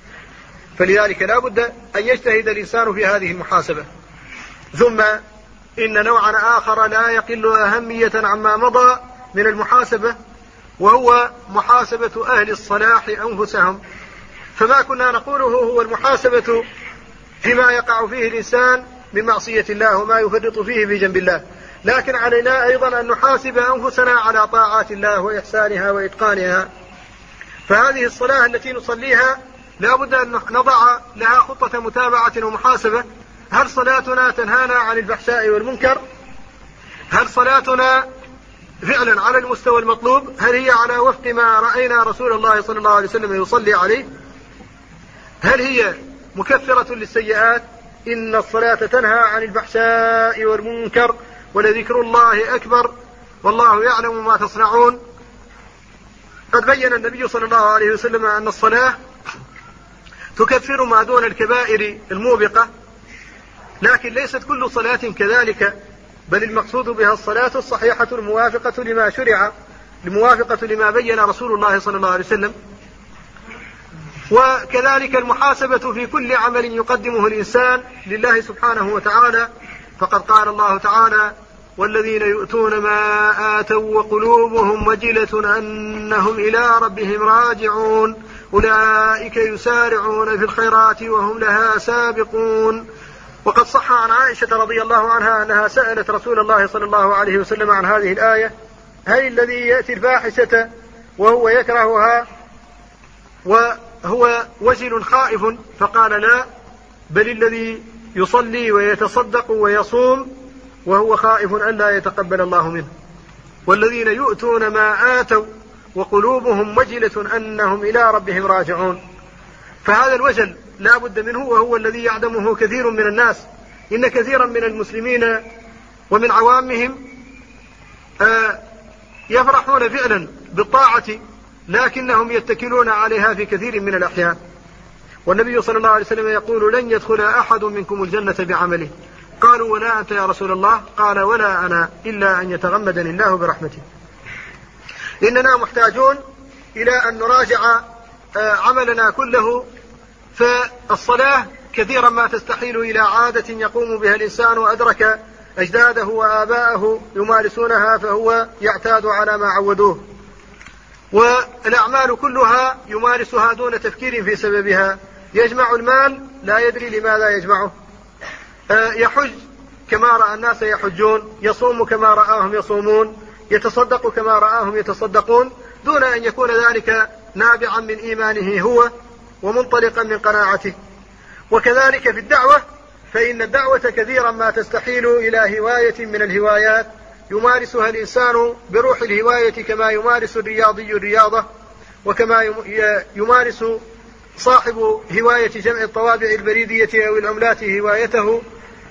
فلذلك لا بد أن يجتهد الإنسان في هذه المحاسبة. ثم إن نوعا آخر لا يقل أهمية عما مضى من المحاسبة، وهو محاسبة أهل الصلاح أنفسهم. فما كنا نقوله هو المحاسبة فيما يقع فيه الإنسان من معصية الله وما يفرط فيه في جنب الله، لكن علينا أيضا أن نحاسب أنفسنا على طاعات الله وإحسانها وإتقانها. فهذه الصلاة التي نصليها لا بد أن نضع لها خطة متابعة ومحاسبة. هل صلاتنا تنهانا عن الفحشاء والمنكر؟ هل صلاتنا فعلا على المستوى المطلوب؟ هل هي على وفق ما رأينا رسول الله صلى الله عليه وسلم يصلي عليه؟ هل هي مكفرة للسيئات؟ إن الصلاة تنهى عن الفحشاء والمنكر ولذكر الله أكبر والله يعلم ما تصنعون. قد بين النبي صلى الله عليه وسلم أن الصلاة تكفر ما دون الكبائر الموبقة، لكن ليست كل صلاة كذلك، بل المقصود بها الصلاة الصحيحة الموافقة لما شرع، الموافقة لما بين رسول الله صلى الله عليه وسلم. وكذلك المحاسبة في كل عمل يقدمه الإنسان لله سبحانه وتعالى، فقد قال الله تعالى: والذين يؤتون ما آتوا وقلوبهم وجلة أنهم إلى ربهم راجعون أولئك يسارعون في الخيرات وهم لها سابقون. وقد صح عن عائشة رضي الله عنها أنها سألت رسول الله صلى الله عليه وسلم عن هذه الآية: هل الذي يأتي الفاحشة وهو يكرهها وهو وجل خائف؟ فقال: لا، بل الذي يصلي ويتصدق ويصوم وهو خائف أن لا يتقبل الله منه. والذين يؤتون ما آتوا وقلوبهم وجلة أنهم إلى ربهم راجعون. فهذا الوجل لا بد منه، وهو الذي يعدمه كثير من الناس. إن كثيرا من المسلمين ومن عوامهم يفرحون فعلا بالطاعة، لكنهم يتكلون عليها في كثير من الأحيان. والنبي صلى الله عليه وسلم يقول: لن يدخل أحد منكم الجنة بعمله. قالوا: ولا أنت يا رسول الله؟ قال: ولا أنا، إلا أن يتغمدني الله برحمته. إننا محتاجون إلى أن نراجع عملنا كله. فالصلاة كثيرا ما تستحيل إلى عادة يقوم بها الإنسان وأدرك أجداده وآباءه يمارسونها، فهو يعتاد على ما عودوه. والأعمال كلها يمارسها دون تفكير في سببها. يجمع المال لا يدري لماذا يجمعه، يحج كما رأى الناس يحجون، يصوم كما رآهم يصومون، يتصدق كما رآهم يتصدقون، دون أن يكون ذلك نابعا من إيمانه هو ومنطلقا من قناعته. وكذلك في الدعوة، فإن الدعوة كثيرا ما تستحيل إلى هواية من الهوايات يمارسها الإنسان بروح الهواية، كما يمارس الرياضي الرياضة، وكما يمارس صاحب هواية جمع الطوابع البريدية أو العملات هوايته،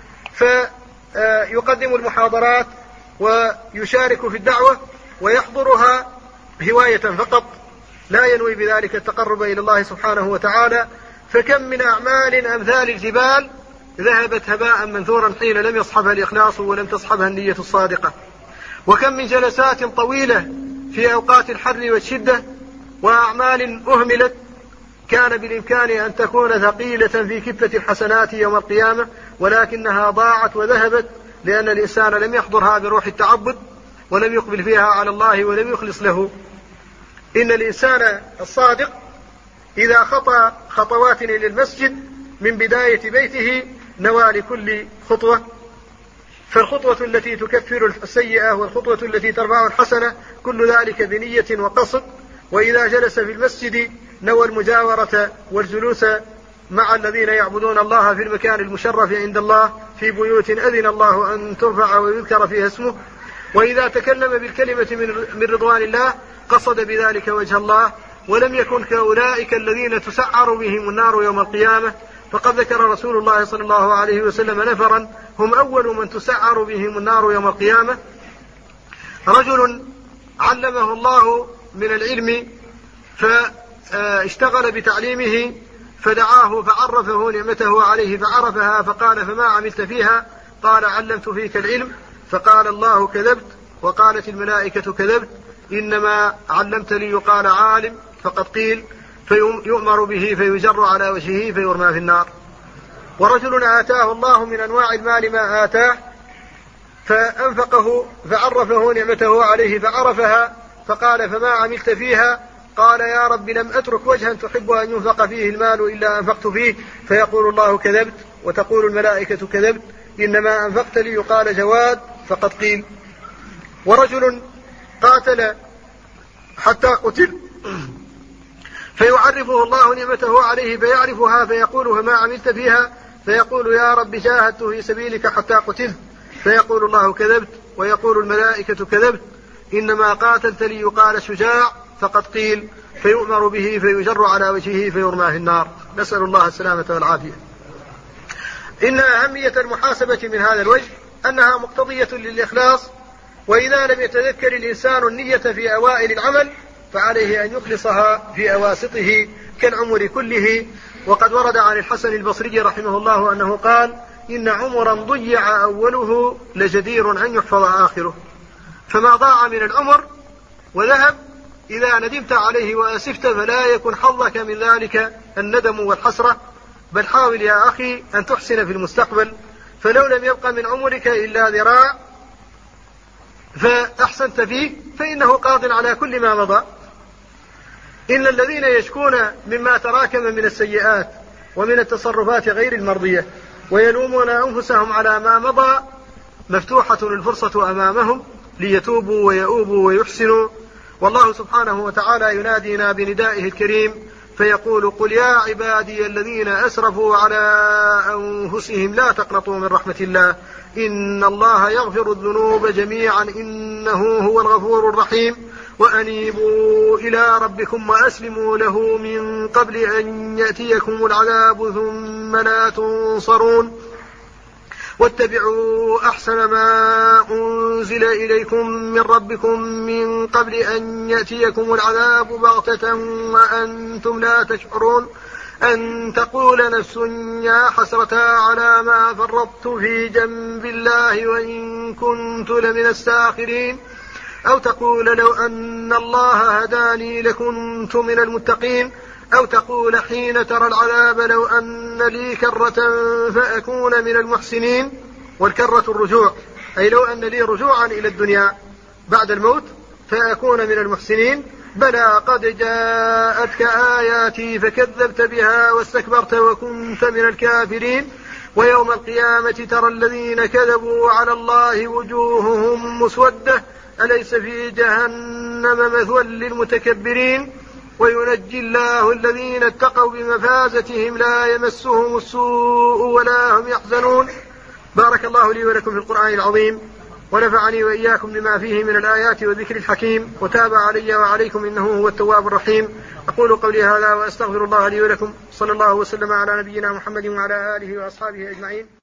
فيقدم المحاضرات ويشارك في الدعوة ويحضرها هواية فقط، لا ينوي بذلك التقرب إلى الله سبحانه وتعالى. فكم من أعمال أمثال الجبال ذهبت هباء منثورا حين لم يصحبها الإخلاص ولم تصحبها النية الصادقة. وكم من جلسات طويلة في أوقات الحر والشدة وأعمال أهملت كان بالإمكان أن تكون ثقيلة في كفة الحسنات يوم القيامة، ولكنها ضاعت وذهبت لأن الإنسان لم يحضرها بروح التعبد ولم يقبل فيها على الله ولم يخلص له. إن الإنسان الصادق إذا خطى خطوات إلى المسجد من بداية بيته نوى لكل خطوة، فالخطوة التي تكفر السيئة والخطوة التي ترفع الحسنة كل ذلك بنية وقصد. وإذا جلس في المسجد نوى المجاورة والجلوس مع الذين يعبدون الله في المكان المشرف عند الله في بيوت أذن الله أن ترفع ويذكر فيها اسمه. وإذا تكلم بالكلمة من رضوان الله قصد بذلك وجه الله، ولم يكن كأولئك الذين تسعر بهم النار يوم القيامة. فقد ذكر رسول الله صلى الله عليه وسلم نفرا هم أول من تسعر بهم النار يوم القيامة: رجل علمه الله من العلم فاشتغل بتعليمه فدعاه فعرفه نعمته عليه فعرفها، فقال: فما عملت فيها؟ قال: علمت فيك العلم. فقال الله: كذبت. وقالت الملائكة: كذبت، إنما علمت لي يقال عالم، فقد قيل، فيؤمر به فيجر على وجهه فيرمى في النار. ورجل آتاه الله من أنواع المال ما آتاه فأنفقه فعرفه نعمته عليه فعرفها فقال فما عملت فيها؟ قال يا رب لم أترك وجها تحب أن ينفق فيه المال إلا أنفقت فيه. فيقول الله كذبت، وتقول الملائكة كذبت، إنما أنفقت لي يقال جواد فقد قيل. ورجل قاتل حتى قتل فيعرفه الله نعمته عليه فيعرفها فيقول فما عملت فيها؟ فيقول يا رب جاهدت في سبيلك حتى قتلت. فيقول الله كذبت، ويقول الملائكة كذبت، إنما قاتلت لي يقال شجاع فقد قيل. فيؤمر به فيجر على وجهه فيرمى في النار. نسأل الله السلامة والعافية. إن أهمية المحاسبة من هذا الوجه أنها مقتضية للإخلاص، وإذا لم يتذكر الإنسان النية في أوائل العمل فعليه أن يخلصها في أواسطه كالعمر كله. وقد ورد عن الحسن البصري رحمه الله أنه قال إن عمرا ضيع أوله لجدير أن يحفظ آخره. فما ضاع من العمر وذهب إذا ندمت عليه وأسفت فلا يكن حظك من ذلك الندم والحسرة، بل حاول يا أخي أن تحسن في المستقبل، فلو لم يبق من عمرك إلا ذراع فأحسنت فيه فإنه قاض على كل ما مضى. إن الذين يشكون مما تراكم من السيئات ومن التصرفات غير المرضية ويلومون أنفسهم على ما مضى مفتوحة الفرصة أمامهم ليتوبوا ويؤوبوا ويحسنوا. والله سبحانه وتعالى ينادينا بندائه الكريم فيقول قل يا عبادي الذين أسرفوا على أنفسهم لا تقنطوا من رحمة الله إن الله يغفر الذنوب جميعا إنه هو الغفور الرحيم وأنيبوا إلى ربكم وأسلموا له من قبل أن يأتيكم العذاب ثم لا تنصرون واتبعوا أحسن ما أنزل إليكم من ربكم من قبل أن يأتيكم العذاب بغتة وأنتم لا تشعرون أن تقول نفس يا حسرة على ما فرطت في جنب الله وإن كنت لمن الساخرين أو تقول لو أن الله هداني لكنت من المتقين أو تقول حين ترى العذاب لو أن لي كرة فأكون من المحسنين. والكرة الرجوع، أي لو أن لي رجوعا إلى الدنيا بعد الموت فأكون من المحسنين. بلى قد جاءتك آياتي فكذبت بها واستكبرت وكنت من الكافرين ويوم القيامة ترى الذين كذبوا على الله وجوههم مسودة أليس في جهنم مثوى للمتكبرين وينجي الله الذين اتقوا بمفازتهم لا يمسهم السوء ولا هم يحزنون. بارك الله لي ولكم في القرآن العظيم ونفعني وإياكم بما فيه من الآيات والذكر الحكيم وتاب علي وعليكم إنه هو التواب الرحيم. أقول قولي هذا وأستغفر الله لي ولكم. صلى الله وسلم على نبينا محمد وعلى آله وأصحابه أجمعين.